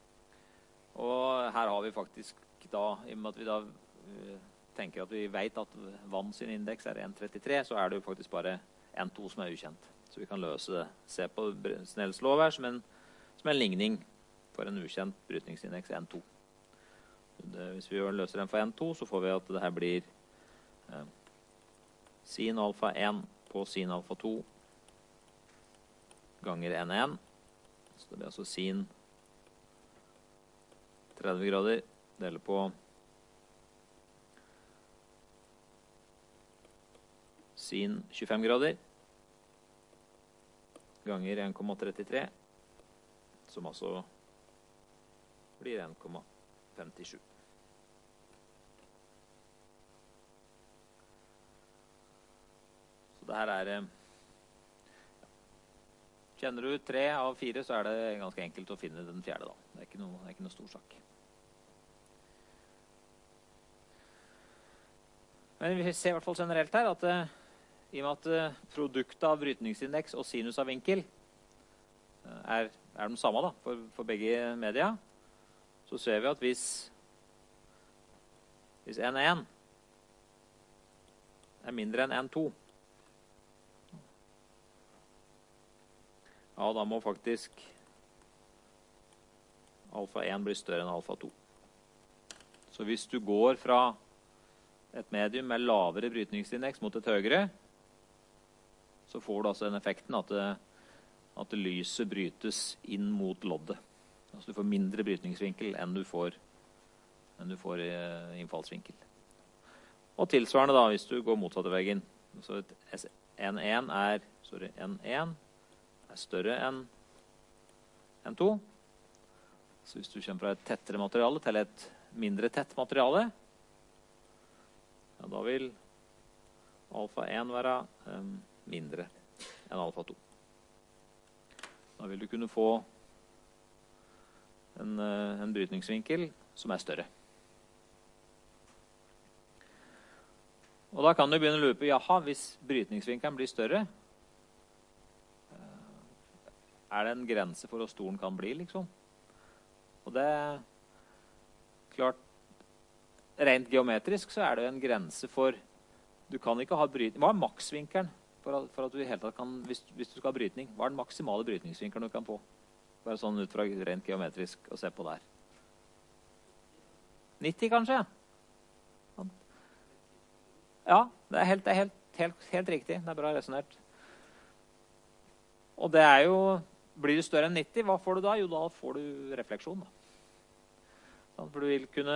Og her har vi faktisk da, i og med at vi da tenker at vi vet at vann sin indeks er en komma trettitre, så er det jo faktisk bare n to som er ukjent. Så vi kan løse det. Se på Snells lov her som en, som en ligning for en ukjent brytningsindeks n to. Det, hvis vi løser den for n to, så får vi at det her blir eh, sin alfa en på sin alfa to ganger n en. Så det blir altså sin tretti grader deler på sin tjuefem grader ganger en komma trettitre, som altså blir en komma femtisju. Så det her er ja. Kjenner du tre av fire, så er det ganske enkelt å finne den fjerde da. Det er ikke noe, det er ikke noe stor sak. Men vi ser i hvert fall generelt her at uh, i og med at uh, produktet av brytningsindeks og sinus av vinkel uh, er, er den samme da, for, for begge media, så ser vi at hvis, hvis n en er mindre enn n to, ja, da må faktisk alfa en bli større enn alfa to. Så hvis du går fra et medium med lavere brytningsindeks mot et høyere, så får du altså den effekten at, det, at det lyset brytes inn mot loddet. Altså du får mindre brytningsvinkel enn du får, enn du får i innfallsvinkel. Og tilsvarende da, hvis du går motsatte veggen. Så n en er, sorry, n en er større enn n to. Så hvis du kommer fra et tettere materiale til et mindre tett materiale, ja, da vil alfa en være um, mindre enn alfa to. Da vil du kunne få en, uh, en brytningsvinkel som er større. Og da kan du begynne å lure på, jaha, hvis brytningsvinkelen blir større, er det en grense for hvor stor den kan bli, liksom? Og det er klart, rent geometrisk så er det en grense for, du kan ikke ha brytning. Hva er maksvinkelen for at, for at du i hele tatt kan, hvis, hvis du skal ha brytning, hva er den maksimale brytningsvinkelen du kan få? Bare sånn ut fra rent geometrisk å se på der. nitti kanskje? Ja, det er helt, det er helt, helt, helt riktig. Det er bra resonert. Og det er jo, blir det større enn nitti, hva får du da? Jo, da får du refleksjon. Da. For du vil kunne,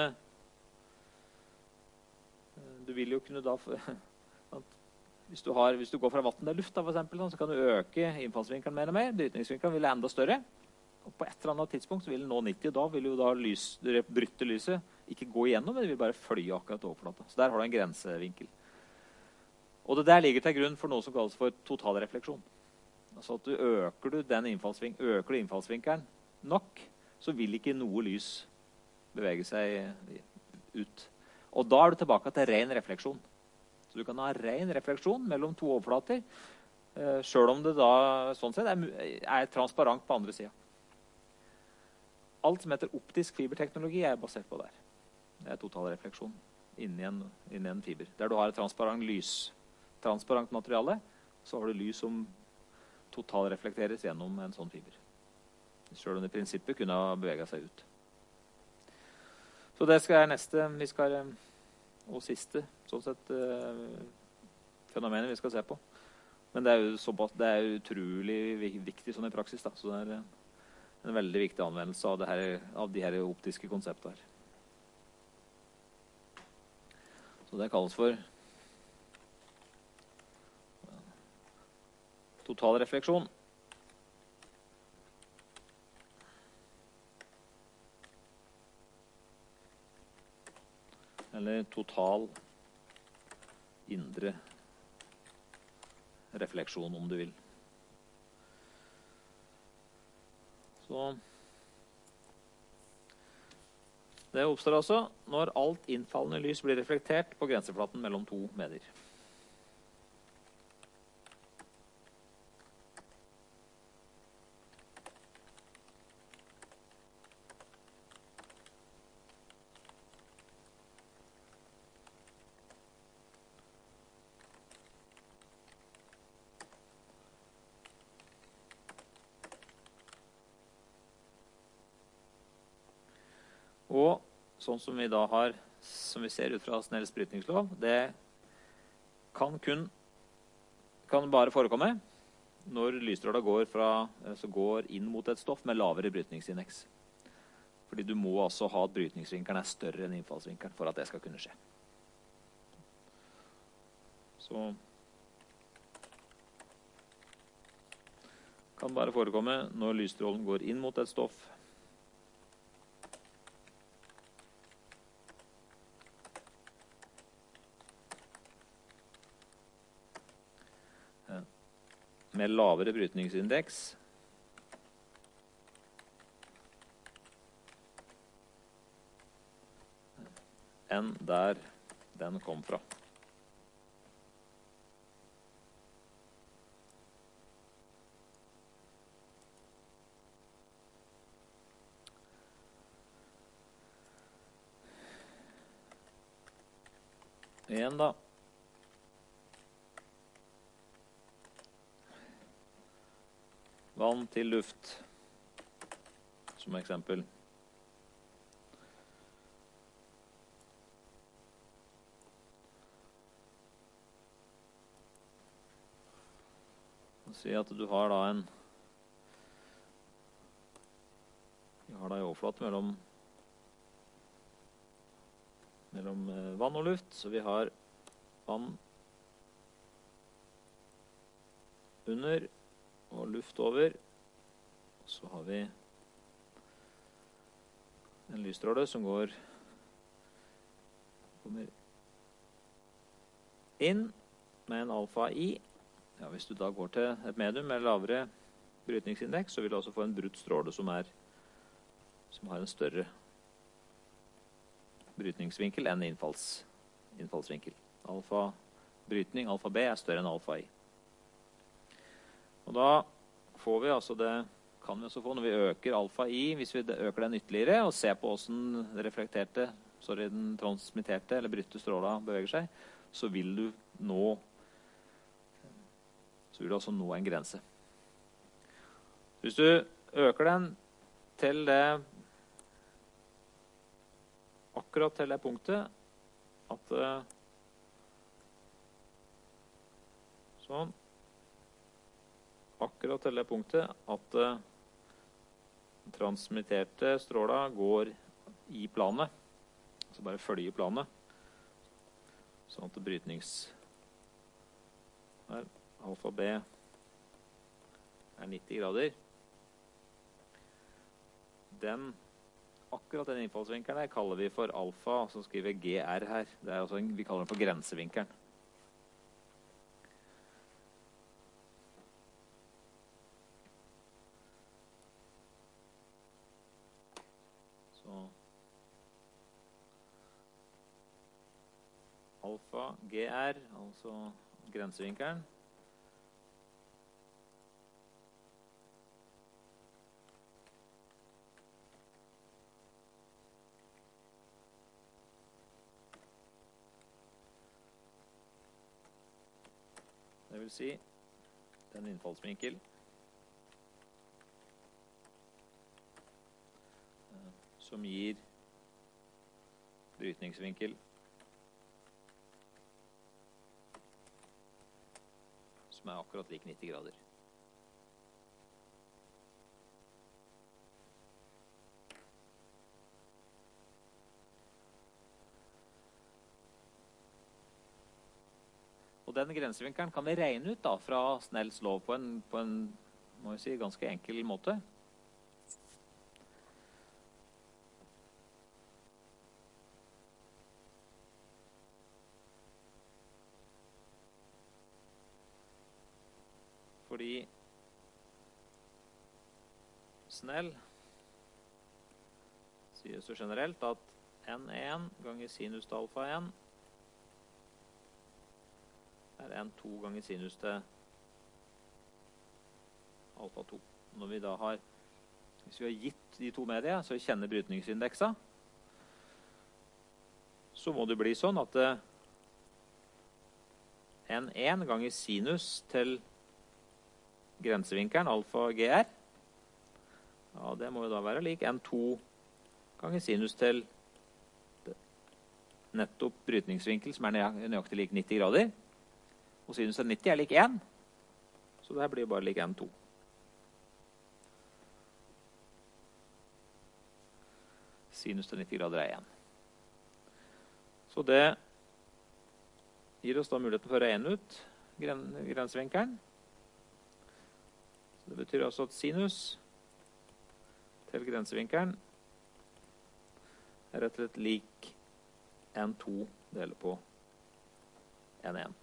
du vil jo kunne da, hvis du, har, hvis du går fra vann til luft da, for eksempel, så kan du øke innfallsvinkelen mer og mer, brytningsvinkelen vil være enda større, og på et eller annet tidspunkt så vil den nå nitti, da vil jo da lys, det brytte lyset ikke gå igjennom, men det vil bare fly akkurat overflata. Så der har du en grensevinkel. Og det der ligger til grunn for noe som kalles for totalrefleksjon. Altså at du øker du den innfallsvink, øker du innfallsvinkelen nok, så vil ikke noe lys bevege seg ut. Og da er du tilbake til ren refleksjon. Så du kan ha ren refleksjon mellom to overflater, eh, selv om det da sånn sett er, er transparent på andre siden. Alt som heter optisk fiberteknologi er basert på der. Det er totalrefleksjon inni en, inni en fiber. Der du har et transparent lys, transparent materiale, så har du lys som totalreflekteres gjennom en sånn fiber. Selv om det i prinsippet kunne ha beveget seg ut. Så det skal være neste, vi skal, og siste, sånn sett, fenomenet vi skal se på. Men det er jo så, det er utrolig viktig sånn i praksis, da. Så det er en veldig viktig anvendelse av, det her, av de her optiske konseptene her. Så det kalles for totalrefleksjon. Eller total indre refleksjon, om du vil. Så det oppstår altså når alt innfallende lys blir reflektert på grenseflaten mellom to medier. Og sånn som vi da har, som vi ser ut fra Snells brytningslov, det kan kun kan bare forekomme når lysstråla går, fra, altså går inn mot et stoff med lavere brytningsindeks. Fordi du må altså ha at brytningsvinkelen er større enn innfallsvinkelen for at det skal kunne skje. Så kan bare forekomme når lysstrålen går inn mot et stoff med lavere brytningsindeks enn der den kom fra. Igjen da. Vann til luft, som eksempel. Si at du har da en Vi har da en overflate mellom mellom vann og luft, så vi har vann under og luft over. Så har vi en lysstråle som går kommer inn med en alfa I. Ja, hvis du da går til et medium med lavere brytningsindeks, så vil du også få en brutt stråle som, er, som har en større brytningsvinkel enn innfalls, innfallsvinkel. Alfa brytning, alfa B, er større enn alfa I. Og da får vi altså det, kan vi også få når vi øker alfa I, hvis vi øker den ytterligere, og ser på hvordan den reflekterte, sorry, den transmitterte eller brytte stråla beveger seg, så vil du nå, så vil du altså nå en grense. Hvis du øker den til det, akkurat til det punktet, at, sånn, akkurat til det punktet at uh, transmitterte stråla går i planet, altså bare følger planet, sånn at brytnings her, alfa B er nitti grader. Den, akkurat den innfallsvinkelen kaller vi for alfa, så skriver vi G R her. Det er altså en, vi kaller den for grensevinkelen. Alfa G R, altså grensevinkelen. Det vil si den innfallsvinkel som gir brytningsvinkel som er akkurat lik nitti grader. Og den grensevinkelen kan vi regne ut da, fra Snells lov på en, på en må jeg si, ganske enkel måte. Fordi snell, sies det generelt at N én ganger sinus til alfa én er N to ganger sinus til alfa to. Når vi da har, hvis vi har gitt de to medier, så vi kjenner brytningsindeksa, så må det bli sånn at N én ganger sinus til grensevinkelen alfa G R, ja, det må jo da være lik N to ganger sinus til nettopp brytningsvinkel, som er nøyaktig lik nitti grader. Og sinus til nitti er lik én, så det her blir bare lik N to. Sinus til nitti grader er én. Så det gir oss da muligheten for å regne ut gren grensevinkelen. Så det betyr altså at sinus til grensevinkelen er rett og slett lik N to deler på N én.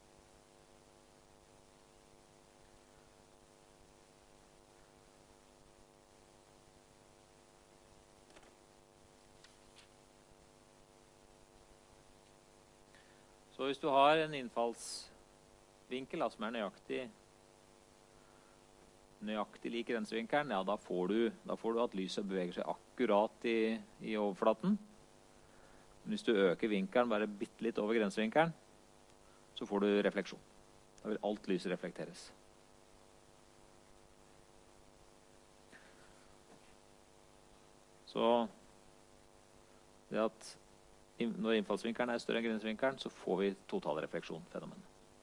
Så hvis du har en innfallsvinkel da, som er nøyaktig, nøyaktig lik grensevinkelen, ja, da får, du, da får du at lyset beveger seg akkurat i, i overflaten. Men hvis du øker vinkelen bare bitte litt over grensevinkelen, så får du refleksjon. Da vil alt lyset reflekteres. Så det at når innfallsvinkelen er større enn grensevinkelen, så får vi totalrefleksjon-fenomen.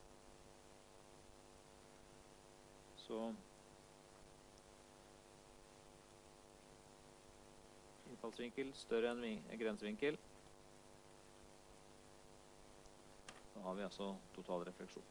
Så innfallsvinkel større enn grensevinkel. Da har vi altså totalrefleksjon.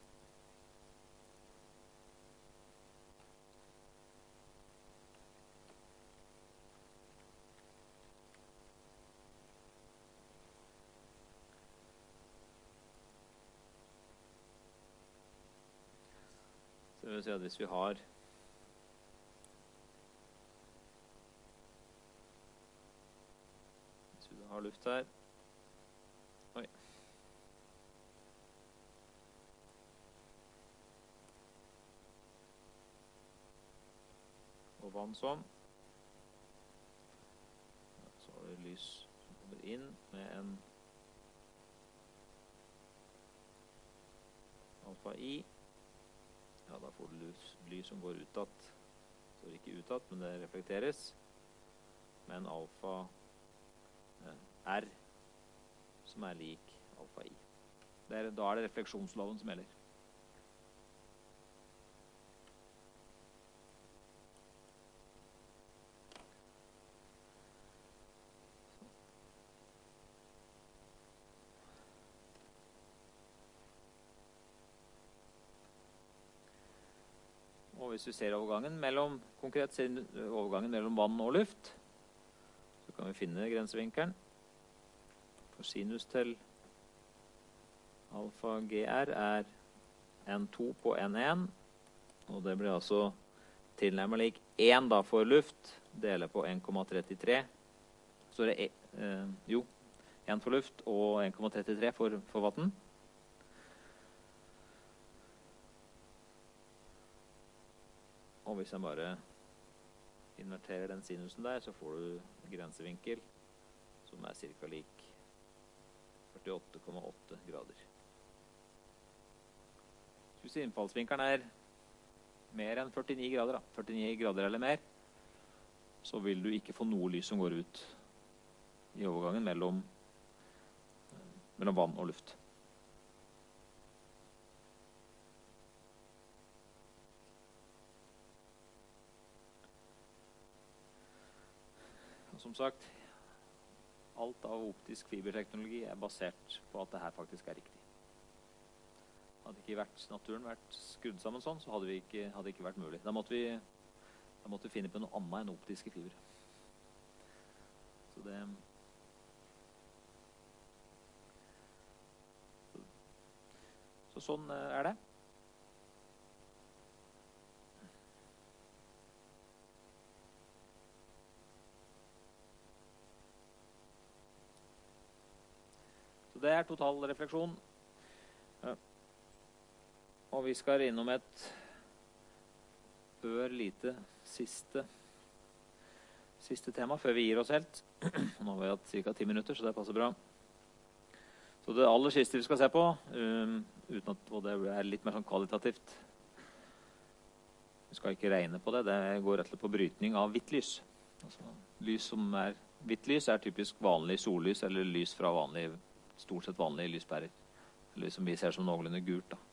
Det vil si at hvis vi har hvis vi har luft her, oi, og vann sånn, så har vi lys som kommer inn med en alfa I. Ja, da får du lys, lys som går utad. Så ikke utad, men det reflekteres med en alfa eh, R som er lik alfa I. Det er, da er det refleksjonsloven som gjelder. Og hvis vi ser overgangen mellom, konkret ser overgangen mellom vann og luft, så kan vi finne grensevinkelen. For sinus til alfa G R er N to på N én, og det blir altså tilnærmet lik én da for luft, deler på en komma trettitre. Så det er, eh, jo, én for luft og en komma trettitre for, for vann. Og hvis jeg bare inverterer den sinusen der, så får du grensevinkel som er cirka lik førtiåtte komma åtte grader. Hvis innfallsvinkelen er mer enn førtini grader, da, førtini grader eller mer, så vil du ikke få noe lys som går ut i overgangen mellom, mellom vann og luft. Som sagt, alt av optisk fiberteknologi er basert på at det her faktisk er riktig. Hadde ikke vært, naturen vært skrudd sammen sånn, så hadde det ikke, hadde ikke vært mulig. Da måtte, vi, da måtte vi finne på noe annet enn optiske fiber. Så det... Så, så sånn er det. Så det er total refleksjon. Ja. Og vi skal innom et ør lite siste, siste tema før vi gir oss helt. Nå har vi hatt cirka ti minutter, så det passer bra. Så det aller siste vi skal se på, um, uten at, og det er litt mer sånn kvalitativt. Vi skal ikke regne på det, det går rett og slett på brytning av hvitt lys. Altså, lys som er, hvitt lys er typisk vanlig sollys, eller lys fra vanlig, stort sett vanlige lyspærer. Lys som vi ser som noenlunde gult da.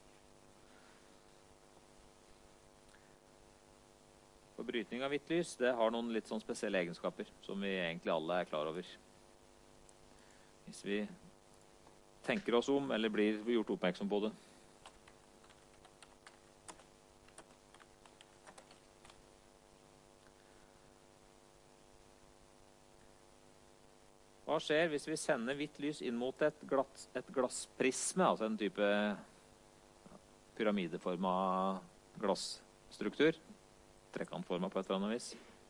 For brytning av hvitt lys, det har noen litt sånn spesielle egenskaper, som vi egentlig alle er klar over. Hvis vi tenker oss om, eller blir gjort oppmerksom på det. Hva skjer hvis vi sender hvitt lys inn mot et, glatt, et glassprisme, altså en type pyramideformet glassstruktur, trekantformet på et eller annet vis?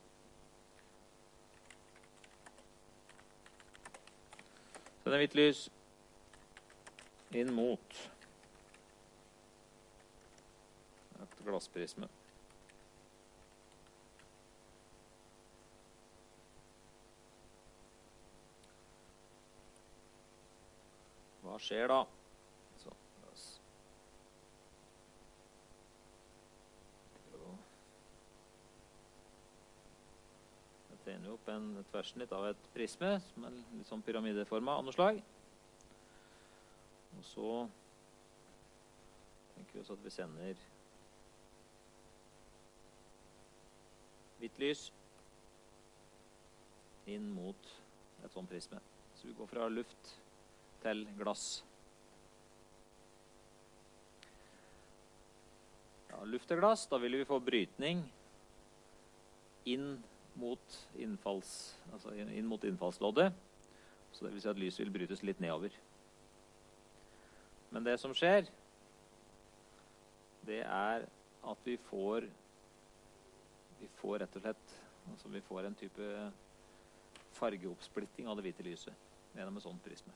Sender hvitt lys inn mot et glassprisme. Hva skjer da? Så, la oss Jeg tegner opp en tverrsnitt av et prisme, som er litt sånn pyramideformet av noe slag. Og så tenker vi oss at vi sender hvitt lys inn mot et sånt prisme. Så vi går fra luft til glass. Ja, luft til glass, da vil vi få brytning inn mot, innfalls, altså inn mot innfallsloddet. Så det vil si at lys vil brytes litt nedover. Men det som skjer, det er at vi får, vi får rett og slett, altså vi får en type fargeoppsplitting av det hvite lyset gjennom et sånt prisme.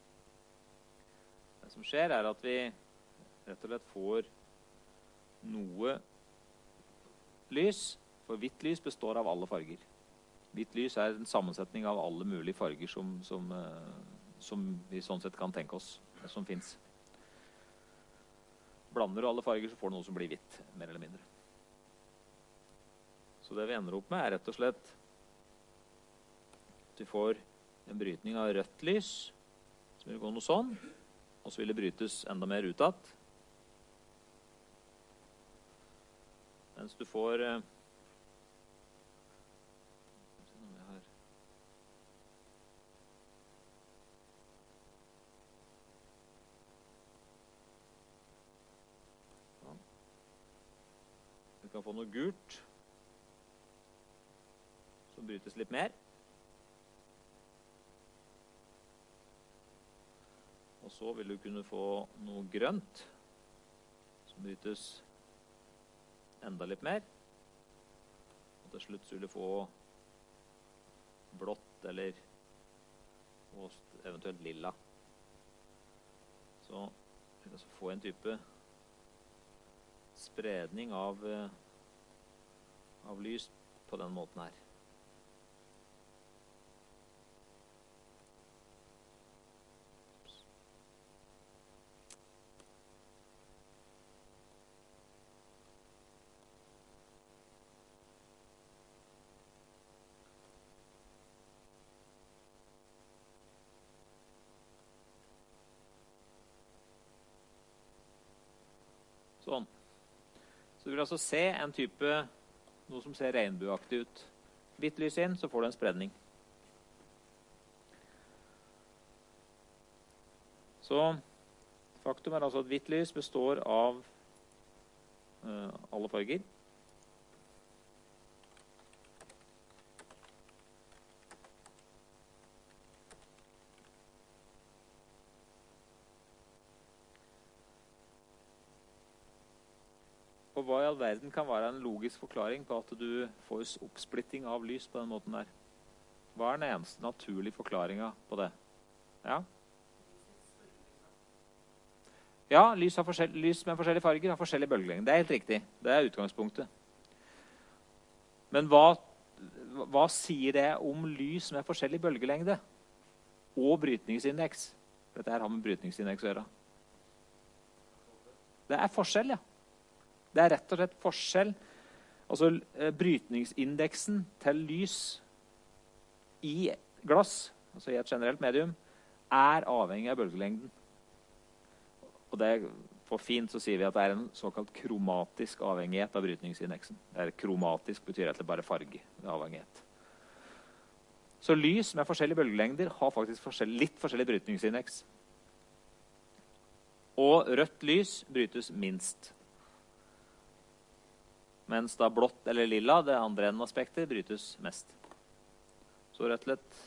Det som skjer er at vi rett og slett får noe lys, for hvitt lys består av alle farger. Hvitt lys er en sammensetning av alle mulige farger som, som, som vi sånn sett kan tenke oss, som finnes. Blander du alle farger, så får du noe som blir hvitt, mer eller mindre. Så det vi ender opp med er rett og slett at vi får en brytning av rødt lys, som vil gå noe sånn, og så vil det brytes enda mer utad. Mens du får eh, Du kan få noe gult som brytes litt mer. Og så vil du kunne få noe grønt som brytes enda litt mer. Og til slutt vil du få blått eller eventuelt lilla. Så vil du få en type spredning av, av lys på den måten her. Sånn. Så du vil altså se en type, noe som ser regnbueaktig ut. Hvitt lys inn, så får du en spredning. Så faktum er altså at hvitt lys består av uh, alle farger. Og hva i all verden kan være en logisk forklaring på at du får oppsplitting av lys på den måten der? Hva er den eneste naturlige forklaringen på det? Ja? Ja, lys, har lys med forskjellige farger har forskjellig bølgelengde. Det er helt riktig. Det er utgangspunktet. Men hva, hva sier det om lys med forskjellig bølgelengde og brytningsindeks? Dette her har med brytningsindeks å gjøre. Det er forskjell, ja. Det er rett og slett forskjell. Altså, brytningsindeksen til lys i glass, altså i et generelt medium, er avhengig av bølgelengden. Og det er, for fint så sier vi at det er en såkalt kromatisk avhengighet av brytningsindeksen. Det er kromatisk betyr egentlig bare farge avhengighet. Så lys med forskjellige bølgelengder har faktisk forskjell, litt forskjellig brytningsindeks. Og rødt lys brytes minst. Mens da blått eller lilla, det andre enden aspektet, brytes mest. Så rett og slett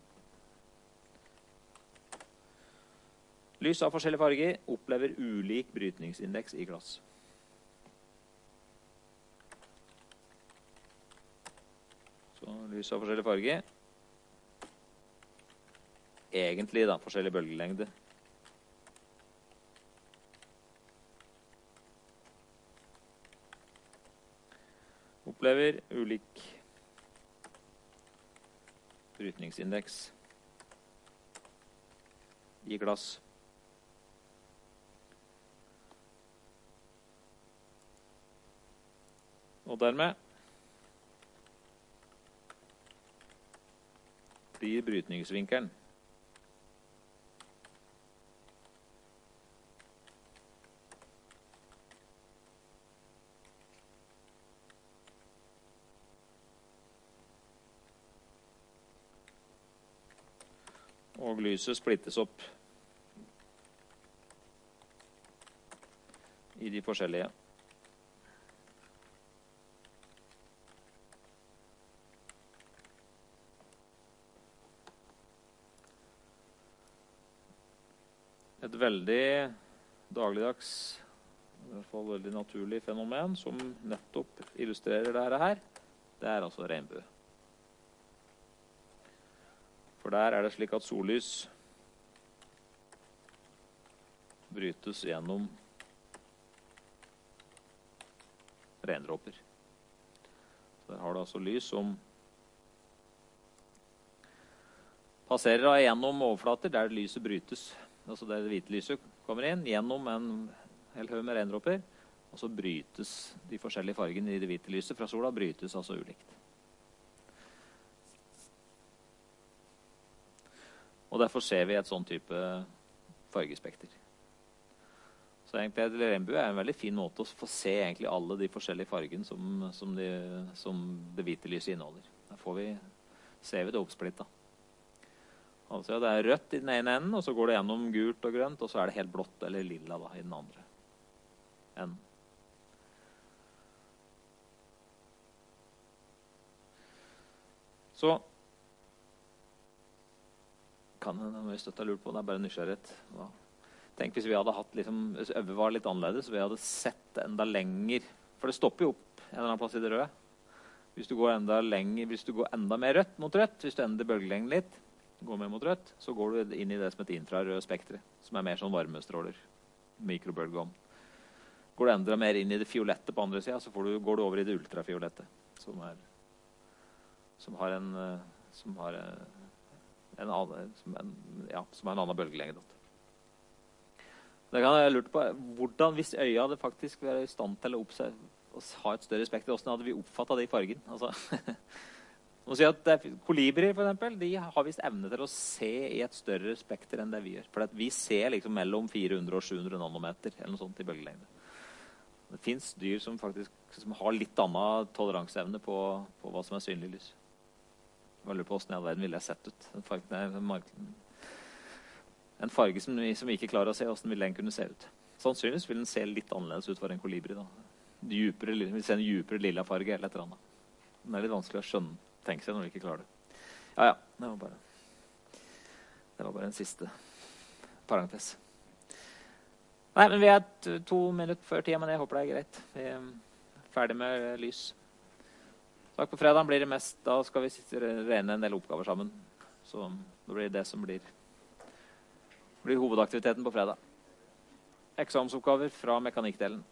lys av forskjellige farger opplever ulik brytningsindeks i glass. Så lys av forskjellige farger. Egentlig da, forskjellig bølgelengde. Opplever ulik brytningsindeks i glass. Og dermed blir brytningsvinkelen og lyset splittes opp i de forskjellige. Et veldig dagligdags, i hvert fall veldig naturlig fenomen som nettopp illustrerer dette her, det er altså regnbue. For der er det slik at sollys brytes gjennom regndråper. Der har du altså lys som passerer da gjennom overflater der lyset brytes. Altså der det hvite lyset kommer inn gjennom en hel haug med regndråper, og så brytes de forskjellige fargene i det hvite lyset fra sola, brytes altså ulikt. Og derfor ser vi et sånn type fargespekter. Så egentlig er regnbue er en veldig fin måte å få se egentlig alle de forskjellige fargene som, som, de, som det hvite lyset inneholder. Der får vi, ser vi det oppsplittet. Altså det er rødt i den ene enden, og så går det gjennom gult og grønt, og så er det helt blått eller lilla da, i den andre enden. Så kan det noe jeg støtte lurt på, det er bare nysgjerrighet. Ja. Tenk hvis vi hadde hatt, liksom, hvis øve var litt annerledes, vi hadde sett enda lenger, for det stopper jo opp en eller annen plass i det røde. Hvis du går enda lenger, hvis du går enda mer rødt mot rødt, hvis du ender bølgelengden litt, går mer mot rødt, så går du inn i det som heter infrarød spektret, som er mer sånn varmestråler, mikrobølgeovn. Går du enda mer inn i det fiolette på andre siden, så får du, går du over i det ultrafiolette, som, er, som har en, som har en, annen, som en, ja, som har en annen bølgelengde. Det kan jeg lurt på, hvordan hvis øya hadde faktisk vært i stand til å, å ha et større spekter, hvordan hadde vi oppfattet det i fargen? Altså, må si at kolibrier for eksempel, de har vist evne til å se i et større spekter enn det vi gjør. For vi ser liksom mellom fire hundre og sju hundre nanometer eller noe sånt i bølgelengde. Det finnes dyr som faktisk som har litt annen toleranseevne på, på hva som er synlig lys. Jeg lurer på hvordan i all verden ville jeg sett ut. En farge, nei, en farge som, som vi ikke klarer å se, hvordan ville den kunne se ut. Sannsynligvis vil den se litt annerledes ut for en kolibri. Da. Djupere, vi ser en djupere lilla farge eller et eller annet. Den er litt vanskelig å skjønne. Tenk seg når du ikke klarer det. Ja, ja, det var bare, det var bare en siste parentes. Nei, men vi er to minutter før tida, men jeg håper det er greit. Vi er ferdig med lys. Takk, på fredag blir det mest, da skal vi regne en del oppgaver sammen. Så det blir det som blir, blir hovedaktiviteten på fredag. eksamensoppgaver fra mekanikkdelen.